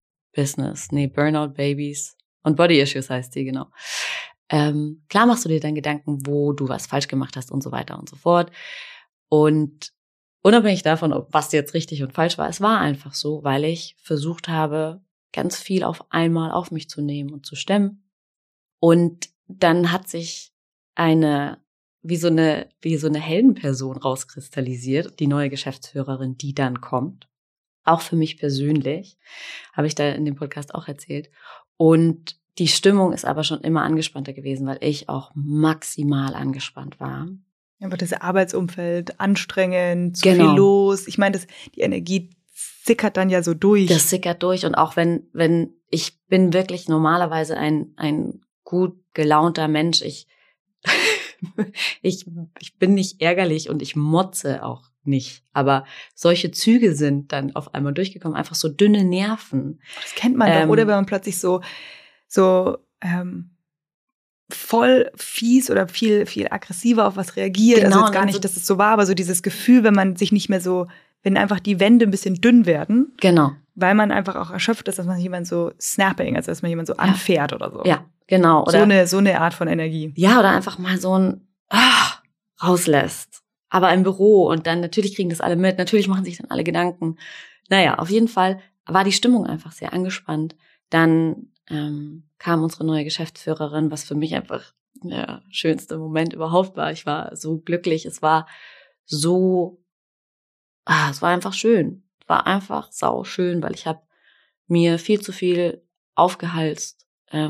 Babies und Body Issues heißt die, genau. Klar machst du dir dann Gedanken, wo du was falsch gemacht hast und so weiter und so fort. Und unabhängig davon, was jetzt richtig und falsch war, es war einfach so, weil ich versucht habe, ganz viel auf einmal auf mich zu nehmen und zu stemmen. Und dann hat sich wie so eine Heldenperson rauskristallisiert, die neue Geschäftsführerin, die dann kommt. Auch für mich persönlich, habe ich da in dem Podcast auch erzählt. Und die Stimmung ist aber schon immer angespannter gewesen, weil ich auch maximal angespannt war. Aber das Arbeitsumfeld, anstrengend, zu viel los. Ich meine, die Energie sickert dann ja so durch. Das sickert durch. Und auch wenn ich bin wirklich normalerweise ein gut gelaunter Mensch. Ich bin nicht ärgerlich und ich motze auch nicht. Aber solche Züge sind dann auf einmal durchgekommen. Einfach so dünne Nerven. Das kennt man doch, oder? Wenn man plötzlich so voll fies oder viel, viel aggressiver auf was reagiert. Genau, Also jetzt gar nicht, dass es so war, aber so dieses Gefühl, wenn man sich nicht mehr so, wenn einfach die Wände ein bisschen dünn werden. Genau. Weil man einfach auch erschöpft ist, dass man jemand so snapping, also dass man jemand so anfährt oder so. Ja, genau. Oder so eine Art von Energie. Ja, oder einfach mal so ein rauslässt. Aber im Büro und dann natürlich kriegen das alle mit, natürlich machen sich dann alle Gedanken. Naja, auf jeden Fall war die Stimmung einfach sehr angespannt. Dann kam unsere neue Geschäftsführerin, was für mich einfach der schönste Moment überhaupt war. Ich war so glücklich. Es war einfach schön. Es war einfach sau schön, weil ich habe mir viel zu viel aufgehalst.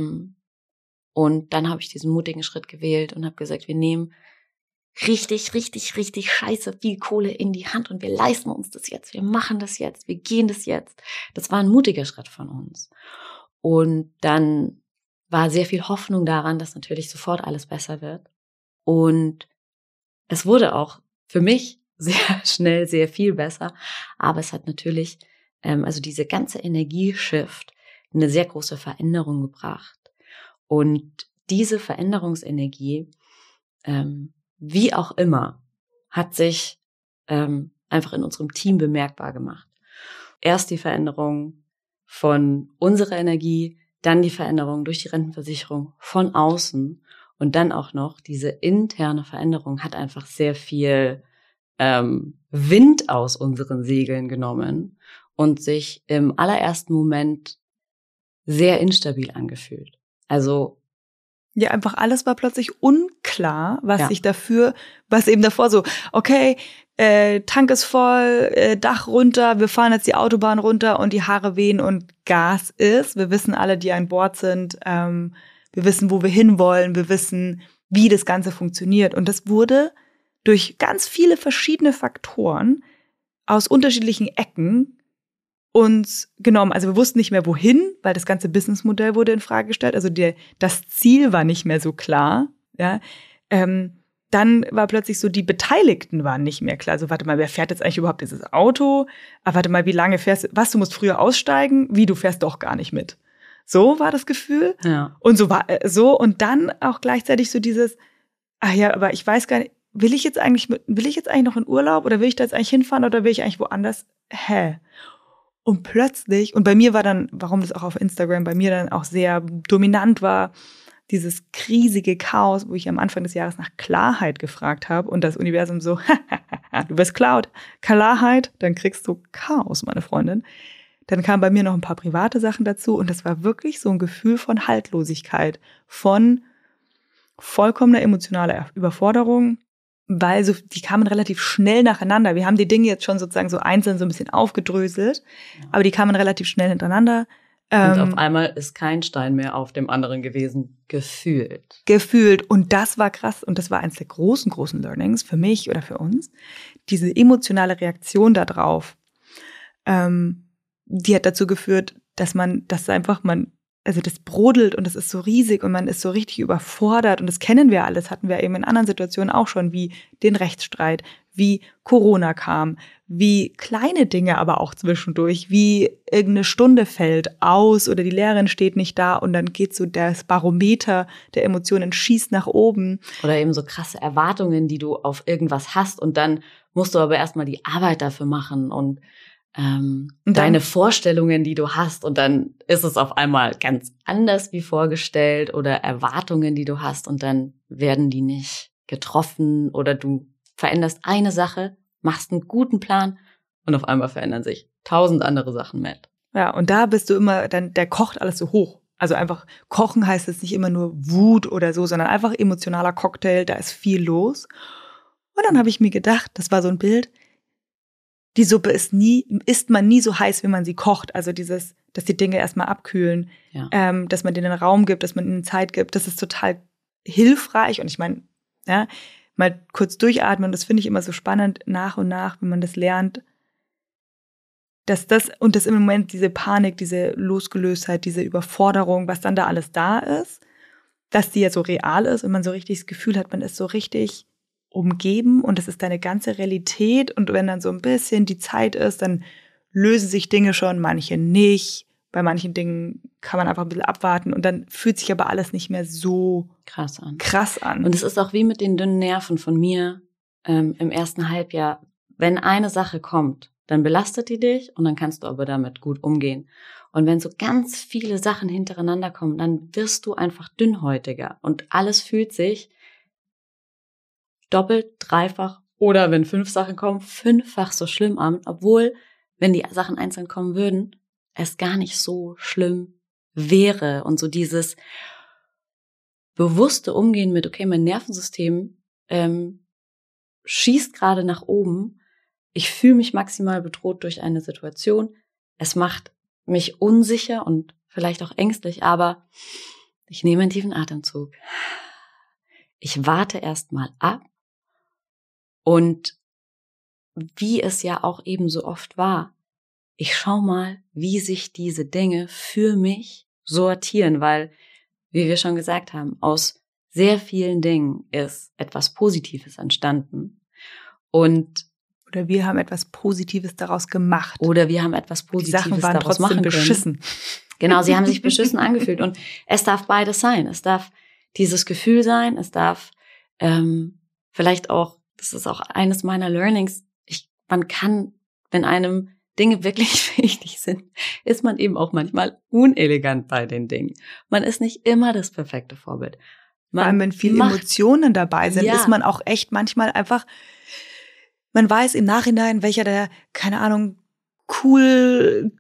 Und dann habe ich diesen mutigen Schritt gewählt und habe gesagt, wir nehmen richtig, richtig, richtig scheiße viel Kohle in die Hand und wir leisten uns das jetzt. Wir machen das jetzt. Wir gehen das jetzt. Das war ein mutiger Schritt von uns. Und dann war sehr viel Hoffnung daran, dass natürlich sofort alles besser wird. Und es wurde auch für mich sehr schnell sehr viel besser. Aber es hat natürlich, also diese ganze Energieshift, eine sehr große Veränderung gebracht. Und diese Veränderungsenergie, wie auch immer, hat sich einfach in unserem Team bemerkbar gemacht. Erst die Veränderung von unserer Energie, dann die Veränderung durch die Rentenversicherung von außen und dann auch noch diese interne Veränderung hat einfach sehr viel Wind aus unseren Segeln genommen und sich im allerersten Moment sehr instabil angefühlt. Also ja, einfach alles war plötzlich unklar, was eben davor so, okay, Tank ist voll, Dach runter, wir fahren jetzt die Autobahn runter und die Haare wehen und Gas ist. Wir wissen alle, die an Bord sind, wir wissen, wo wir hinwollen, wir wissen, wie das Ganze funktioniert. Und das wurde durch ganz viele verschiedene Faktoren aus unterschiedlichen Ecken uns genommen. Also wir wussten nicht mehr, wohin, weil das ganze Businessmodell wurde in Frage gestellt. Also das Ziel war nicht mehr so klar. Ja. Dann war plötzlich so, die Beteiligten waren nicht mehr klar. Also warte mal, wer fährt jetzt eigentlich überhaupt dieses Auto? Aber warte mal, wie lange fährst du? Was, du musst früher aussteigen? Wie, du fährst doch gar nicht mit. So war das Gefühl. Ja. Und und dann auch gleichzeitig so dieses, ach ja, aber ich weiß gar nicht, will ich jetzt eigentlich noch in Urlaub oder will ich da jetzt eigentlich hinfahren oder will ich eigentlich woanders? Und plötzlich, und bei mir war dann, warum das auch auf Instagram bei mir dann auch sehr dominant war, dieses riesige Chaos, wo ich am Anfang des Jahres nach Klarheit gefragt habe und das Universum so, du bist Klarheit, dann kriegst du Chaos, meine Freundin. Dann kamen bei mir noch ein paar private Sachen dazu und das war wirklich so ein Gefühl von Haltlosigkeit, von vollkommener emotionaler Überforderung, weil die kamen relativ schnell nacheinander. Wir haben die Dinge jetzt schon sozusagen so einzeln so ein bisschen aufgedröselt, aber die kamen relativ schnell hintereinander. Und auf einmal ist kein Stein mehr auf dem anderen gewesen, gefühlt. Und das war krass. Und das war eines der großen, großen Learnings für mich oder für uns. Diese emotionale Reaktion darauf, die hat dazu geführt, dass das brodelt und das ist so riesig und man ist so richtig überfordert. Und das kennen wir alles, hatten wir eben in anderen Situationen auch schon, wie den Rechtsstreit, wie Corona kam, wie kleine Dinge aber auch zwischendurch, wie irgendeine Stunde fällt aus oder die Lehrerin steht nicht da und dann geht so das Barometer der Emotionen schießt nach oben. Oder eben so krasse Erwartungen, die du auf irgendwas hast und dann musst du aber erstmal die Arbeit dafür machen und deine Vorstellungen, die du hast und dann ist es auf einmal ganz anders wie vorgestellt oder Erwartungen, die du hast und dann werden die nicht getroffen oder du veränderst eine Sache, machst einen guten Plan und auf einmal verändern sich 1000 andere Sachen mit. Ja, und da bist du immer, der kocht alles so hoch. Also einfach kochen heißt jetzt nicht immer nur Wut oder so, sondern einfach emotionaler Cocktail, da ist viel los. Und dann habe ich mir gedacht, das war so ein Bild, die Suppe isst man nie so heiß, wie man sie kocht. Also dass die Dinge erstmal abkühlen, dass man denen Raum gibt, dass man ihnen Zeit gibt, das ist total hilfreich. Und ich meine, ja, mal kurz durchatmen, das finde ich immer so spannend, nach und nach, wenn man das lernt, dass das im Moment diese Panik, diese Losgelöstheit, diese Überforderung, was dann da alles da ist, dass die ja so real ist und man so richtig das Gefühl hat, man ist so richtig umgeben und das ist deine ganze Realität und wenn dann so ein bisschen die Zeit ist, dann lösen sich Dinge schon, manche nicht, Bei manchen Dingen kann man einfach ein bisschen abwarten und dann fühlt sich aber alles nicht mehr so krass an. Und es ist auch wie mit den dünnen Nerven von mir im ersten Halbjahr. Wenn eine Sache kommt, dann belastet die dich und dann kannst du aber damit gut umgehen. Und wenn so ganz viele Sachen hintereinander kommen, dann wirst du einfach dünnhäutiger und alles fühlt sich doppelt, dreifach oder wenn 5 Sachen kommen, 5-fach so schlimm an, obwohl, wenn die Sachen einzeln kommen würden, es gar nicht so schlimm wäre. Und so dieses bewusste Umgehen mit, okay, mein Nervensystem schießt gerade nach oben, ich fühle mich maximal bedroht durch eine Situation, es macht mich unsicher und vielleicht auch ängstlich, aber ich nehme einen tiefen Atemzug. Ich warte erst mal ab und wie es ja auch eben so oft war, ich schau mal, wie sich diese Dinge für mich sortieren, weil, wie wir schon gesagt haben, aus sehr vielen Dingen ist etwas Positives entstanden oder wir haben etwas Positives daraus gemacht. Oder wir haben etwas Positives die Sachen waren daraus trotzdem machen beschissen. können. Genau, sie haben sich beschissen angefühlt. Und es darf beides sein. Es darf dieses Gefühl sein. Es darf vielleicht auch, das ist auch eines meiner Learnings, man kann, wenn einem Dinge wirklich wichtig sind, ist man eben auch manchmal unelegant bei den Dingen. Man ist nicht immer das perfekte Vorbild. Vor allem, wenn viele Emotionen dabei sind, ist man auch echt manchmal einfach, man weiß im Nachhinein, welcher der, keine Ahnung, kühle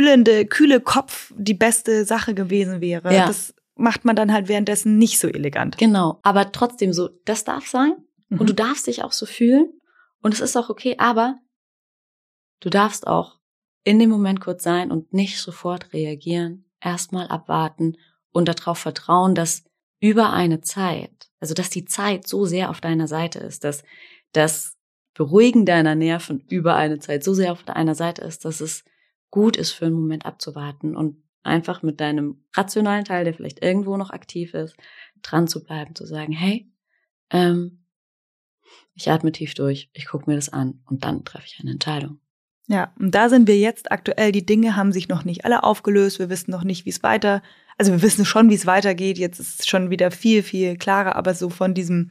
Kopf die beste Sache gewesen wäre. Ja. Das macht man dann halt währenddessen nicht so elegant. Genau, aber trotzdem so, das darf sein und du darfst dich auch so fühlen und es ist auch okay, aber du darfst auch in dem Moment kurz sein und nicht sofort reagieren, erstmal abwarten und darauf vertrauen, dass über eine Zeit, also dass die Zeit so sehr auf deiner Seite ist, dass das Beruhigen deiner Nerven über eine Zeit so sehr auf deiner Seite ist, dass es gut ist, für einen Moment abzuwarten und einfach mit deinem rationalen Teil, der vielleicht irgendwo noch aktiv ist, dran zu bleiben, zu sagen, hey, ich atme tief durch, ich gucke mir das an und dann treffe ich eine Entscheidung. Ja, und da sind wir jetzt aktuell, die Dinge haben sich noch nicht alle aufgelöst, wir wissen noch nicht, wie es weiter, also wir wissen schon, wie es weitergeht, jetzt ist es schon wieder viel, viel klarer, aber so von diesem,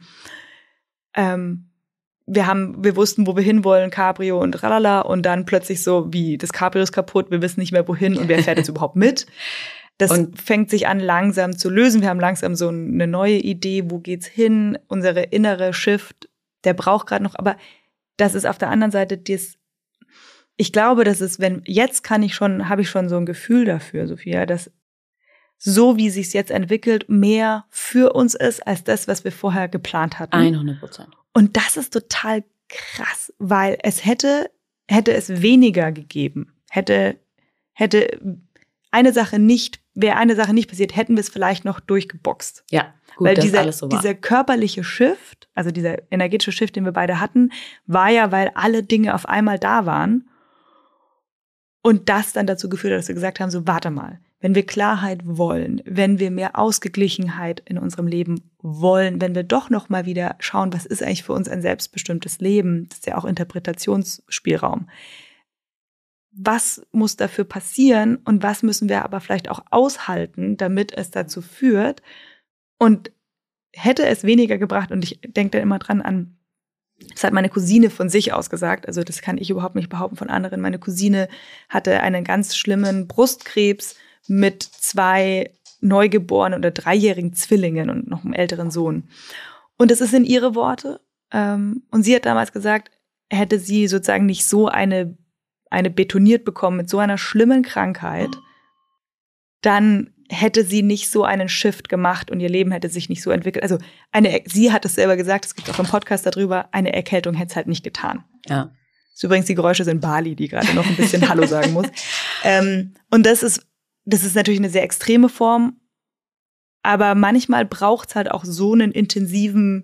wir wussten, wo wir hinwollen, Cabrio und tralala, und dann plötzlich so, wie, das Cabrio ist kaputt, wir wissen nicht mehr wohin und wer fährt jetzt überhaupt mit. Das fängt sich an langsam zu lösen, wir haben langsam so eine neue Idee, wo geht's hin, unsere innere Shift, der braucht gerade noch, aber das ist auf der anderen Seite ich glaube, dass es, habe ich schon so ein Gefühl dafür, Sophia, dass so wie sich's jetzt entwickelt, mehr für uns ist, als das, was wir vorher geplant hatten. 100%. Und das ist total krass, weil hätte es weniger gegeben, wäre eine Sache nicht passiert, hätten wir es vielleicht noch durchgeboxt. Ja, gut, weil das alles so war. Dieser körperliche Shift, also dieser energetische Shift, den wir beide hatten, war ja, weil alle Dinge auf einmal da waren. Und das dann dazu geführt hat, dass wir gesagt haben, so warte mal, wenn wir Klarheit wollen, wenn wir mehr Ausgeglichenheit in unserem Leben wollen, wenn wir doch noch mal wieder schauen, was ist eigentlich für uns ein selbstbestimmtes Leben, das ist ja auch Interpretationsspielraum. Was muss dafür passieren und was müssen wir aber vielleicht auch aushalten, damit es dazu führt? Und hätte es weniger gebracht, und ich denke dann immer dran an, das hat meine Cousine von sich aus gesagt, also das kann ich überhaupt nicht behaupten von anderen. Meine Cousine hatte einen ganz schlimmen Brustkrebs mit 2 neugeborenen oder 3-jährigen Zwillingen und noch einem älteren Sohn. Und das sind ihre Worte. Und sie hat damals gesagt, hätte sie sozusagen nicht so eine betoniert bekommen mit so einer schlimmen Krankheit, dann hätte sie nicht so einen Shift gemacht und ihr Leben hätte sich nicht so entwickelt. Also sie hat es selber gesagt, es gibt auch einen Podcast darüber, eine Erkältung hätte es halt nicht getan. Ja. Das ist übrigens die Geräusche sind Bali, die gerade noch ein bisschen Hallo sagen muss. Und das ist natürlich eine sehr extreme Form, aber manchmal braucht es halt auch so einen intensiven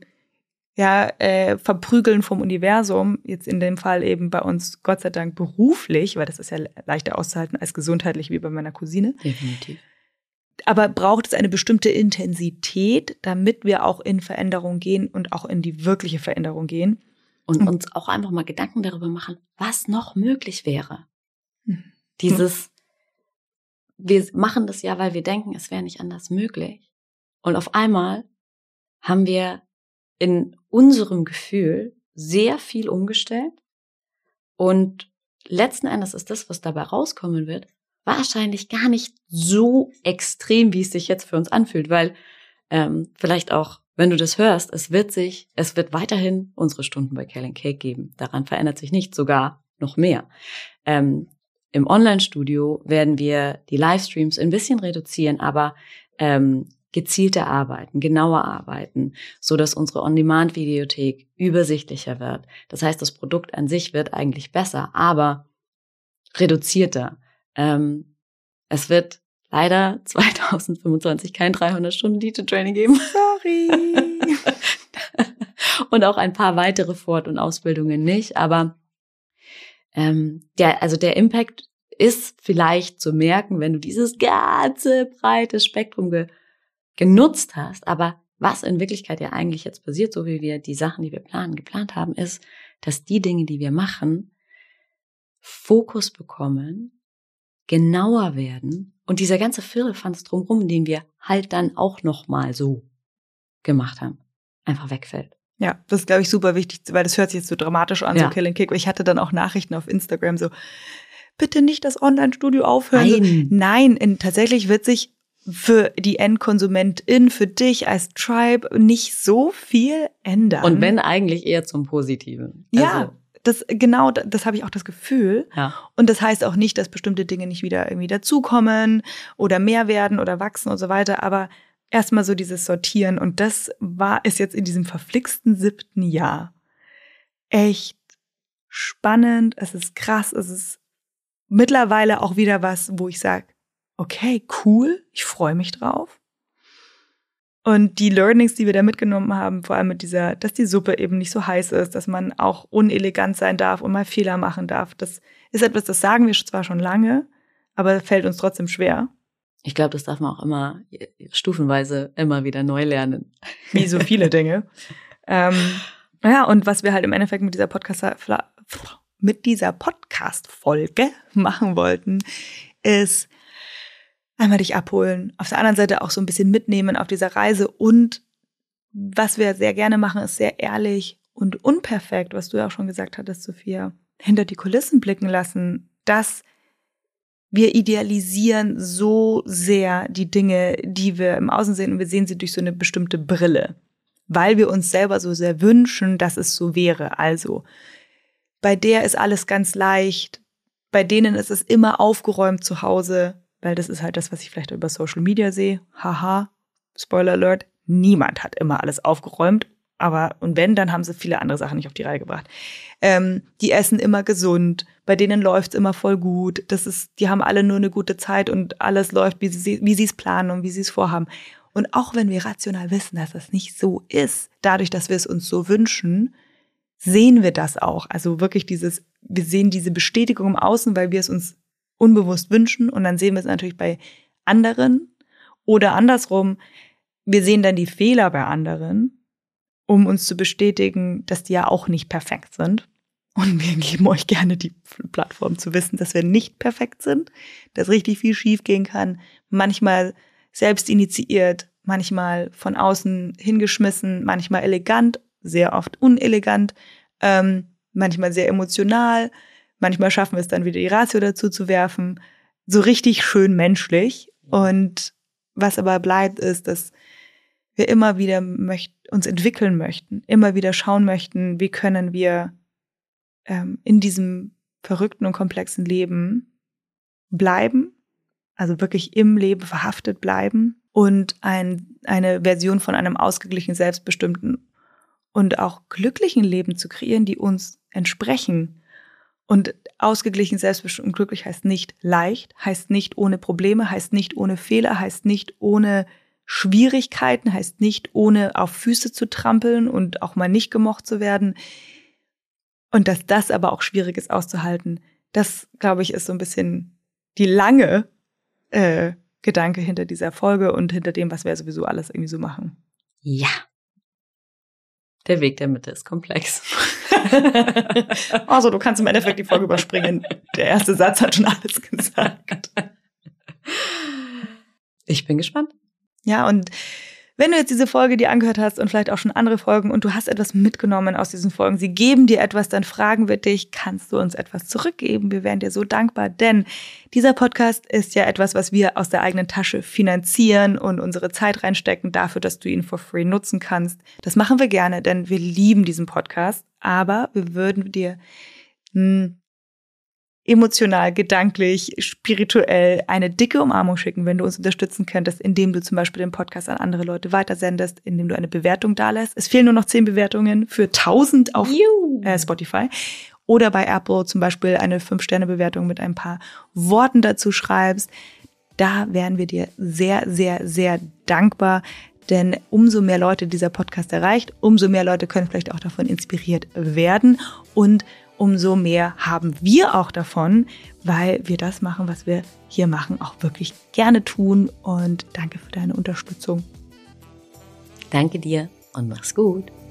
Verprügeln vom Universum, jetzt in dem Fall eben bei uns Gott sei Dank beruflich, weil das ist ja leichter auszuhalten als gesundheitlich wie bei meiner Cousine. Definitiv. Aber braucht es eine bestimmte Intensität, damit wir auch in Veränderung gehen und auch in die wirkliche Veränderung gehen. Und uns auch einfach mal Gedanken darüber machen, was noch möglich wäre. Dieses, wir machen das ja, weil wir denken, es wäre nicht anders möglich. Und auf einmal haben wir in unserem Gefühl sehr viel umgestellt. Und letzten Endes ist das, was dabei rauskommen wird, wahrscheinlich gar nicht so extrem, wie es sich jetzt für uns anfühlt. Weil vielleicht auch, wenn du das hörst, es wird weiterhin unsere Stunden bei Kale & Cake geben. Daran verändert sich nichts, sogar noch mehr. Im Online-Studio werden wir die Livestreams ein bisschen reduzieren, aber gezielter arbeiten, genauer arbeiten, so dass unsere On-Demand-Videothek übersichtlicher wird. Das heißt, das Produkt an sich wird eigentlich besser, aber reduzierter. Es wird leider 2025 kein 300-Stunden-Teacher-Training geben. Sorry. Und auch ein paar weitere Fort- und Ausbildungen nicht, aber der Impact ist vielleicht zu merken, wenn du dieses ganze breite Spektrum genutzt hast. Aber was in Wirklichkeit ja eigentlich jetzt passiert, so wie wir die Sachen, die wir geplant haben, ist, dass die Dinge, die wir machen, Fokus bekommen, genauer werden und dieser ganze Firlefanz drumherum, den wir halt dann auch nochmal so gemacht haben, einfach wegfällt. Ja, das ist, glaube ich, super wichtig, weil das hört sich jetzt so dramatisch an, Ja. so Kale & Cake. Ich hatte dann auch Nachrichten auf Instagram so, bitte nicht das Online-Studio aufhören. Nein. Tatsächlich wird sich für die Endkonsumentin, für dich als Tribe nicht so viel ändern. Und wenn eigentlich eher zum Positiven. Ja, das habe ich auch das Gefühl. Ja. Und das heißt auch nicht, dass bestimmte Dinge nicht wieder irgendwie dazukommen oder mehr werden oder wachsen und so weiter. Aber erstmal so dieses Sortieren. Und das ist jetzt in diesem verflixten 7. Jahr echt spannend. Es ist krass. Es ist mittlerweile auch wieder was, wo ich sage, okay, cool, ich freue mich drauf. Und die Learnings, die wir da mitgenommen haben, vor allem mit dieser, dass die Suppe eben nicht so heiß ist, dass man auch unelegant sein darf und mal Fehler machen darf, das ist etwas, das sagen wir zwar schon lange, aber fällt uns trotzdem schwer. Ich glaube, das darf man auch immer stufenweise immer wieder neu lernen. Wie so viele Dinge. Ja, und was wir halt im Endeffekt mit dieser Podcast-Folge machen wollten, ist einmal dich abholen, auf der anderen Seite auch so ein bisschen mitnehmen auf dieser Reise. Und was wir sehr gerne machen, ist sehr ehrlich und unperfekt, was du ja auch schon gesagt hattest, Sophia, hinter die Kulissen blicken lassen, dass wir idealisieren so sehr die Dinge, die wir im Außen sehen, und wir sehen sie durch so eine bestimmte Brille, weil wir uns selber so sehr wünschen, dass es so wäre. Also bei der ist alles ganz leicht, bei denen ist es immer aufgeräumt zu Hause, weil das ist halt das, was ich vielleicht über Social Media sehe. Haha, Spoiler Alert, niemand hat immer alles aufgeräumt. Und wenn, dann haben sie viele andere Sachen nicht auf die Reihe gebracht. Die essen immer gesund, bei denen läuft's immer voll gut. Die haben alle nur eine gute Zeit und alles läuft, wie sie es planen und wie sie es vorhaben. Und auch wenn wir rational wissen, dass das nicht so ist, dadurch, dass wir es uns so wünschen, sehen wir das auch. Also wirklich wir sehen diese Bestätigung im Außen, weil wir es uns unbewusst wünschen, und dann sehen wir es natürlich bei anderen oder andersrum. Wir sehen dann die Fehler bei anderen, um uns zu bestätigen, dass die ja auch nicht perfekt sind. Und wir geben euch gerne die Plattform zu wissen, dass wir nicht perfekt sind, dass richtig viel schief gehen kann, manchmal selbst initiiert, manchmal von außen hingeschmissen, manchmal elegant, sehr oft unelegant, manchmal sehr emotional, manchmal schaffen wir es dann wieder, die Ratio dazu zu werfen, so richtig schön menschlich. Und was aber bleibt, ist, dass wir immer wieder uns entwickeln möchten, immer wieder schauen möchten, wie können wir in diesem verrückten und komplexen Leben bleiben, also wirklich im Leben verhaftet bleiben und eine Version von einem ausgeglichenen, selbstbestimmten und auch glücklichen Leben zu kreieren, die uns entsprechen. Und ausgeglichen, selbstbestimmt und glücklich heißt nicht leicht, heißt nicht ohne Probleme, heißt nicht ohne Fehler, heißt nicht ohne Schwierigkeiten, heißt nicht ohne auf Füße zu trampeln und auch mal nicht gemocht zu werden. Und dass das aber auch schwierig ist auszuhalten, das, glaube ich, ist so ein bisschen die lange Gedanke hinter dieser Folge und hinter dem, was wir sowieso alles irgendwie so machen. Ja. Der Weg der Mitte ist komplex. Also, du kannst im Endeffekt die Folge überspringen. Der erste Satz hat schon alles gesagt. Ich bin gespannt. Ja, und wenn du jetzt diese Folge dir angehört hast und vielleicht auch schon andere Folgen und du hast etwas mitgenommen aus diesen Folgen, sie geben dir etwas, dann fragen wir dich, kannst du uns etwas zurückgeben? Wir wären dir so dankbar, denn dieser Podcast ist ja etwas, was wir aus der eigenen Tasche finanzieren und unsere Zeit reinstecken dafür, dass du ihn for free nutzen kannst. Das machen wir gerne, denn wir lieben diesen Podcast, aber wir würden dir emotional, gedanklich, spirituell eine dicke Umarmung schicken, wenn du uns unterstützen könntest, indem du zum Beispiel den Podcast an andere Leute weitersendest, indem du eine Bewertung dalässt. Es fehlen nur noch 10 Bewertungen für 1000 auf Spotify. Oder bei Apple zum Beispiel eine 5-Sterne-Bewertung mit ein paar Worten dazu schreibst. Da wären wir dir sehr, sehr, sehr dankbar, denn umso mehr Leute dieser Podcast erreicht, umso mehr Leute können vielleicht auch davon inspiriert werden und umso mehr haben wir auch davon, weil wir das machen, was wir hier machen, auch wirklich gerne tun. Und danke für deine Unterstützung. Danke dir und mach's gut.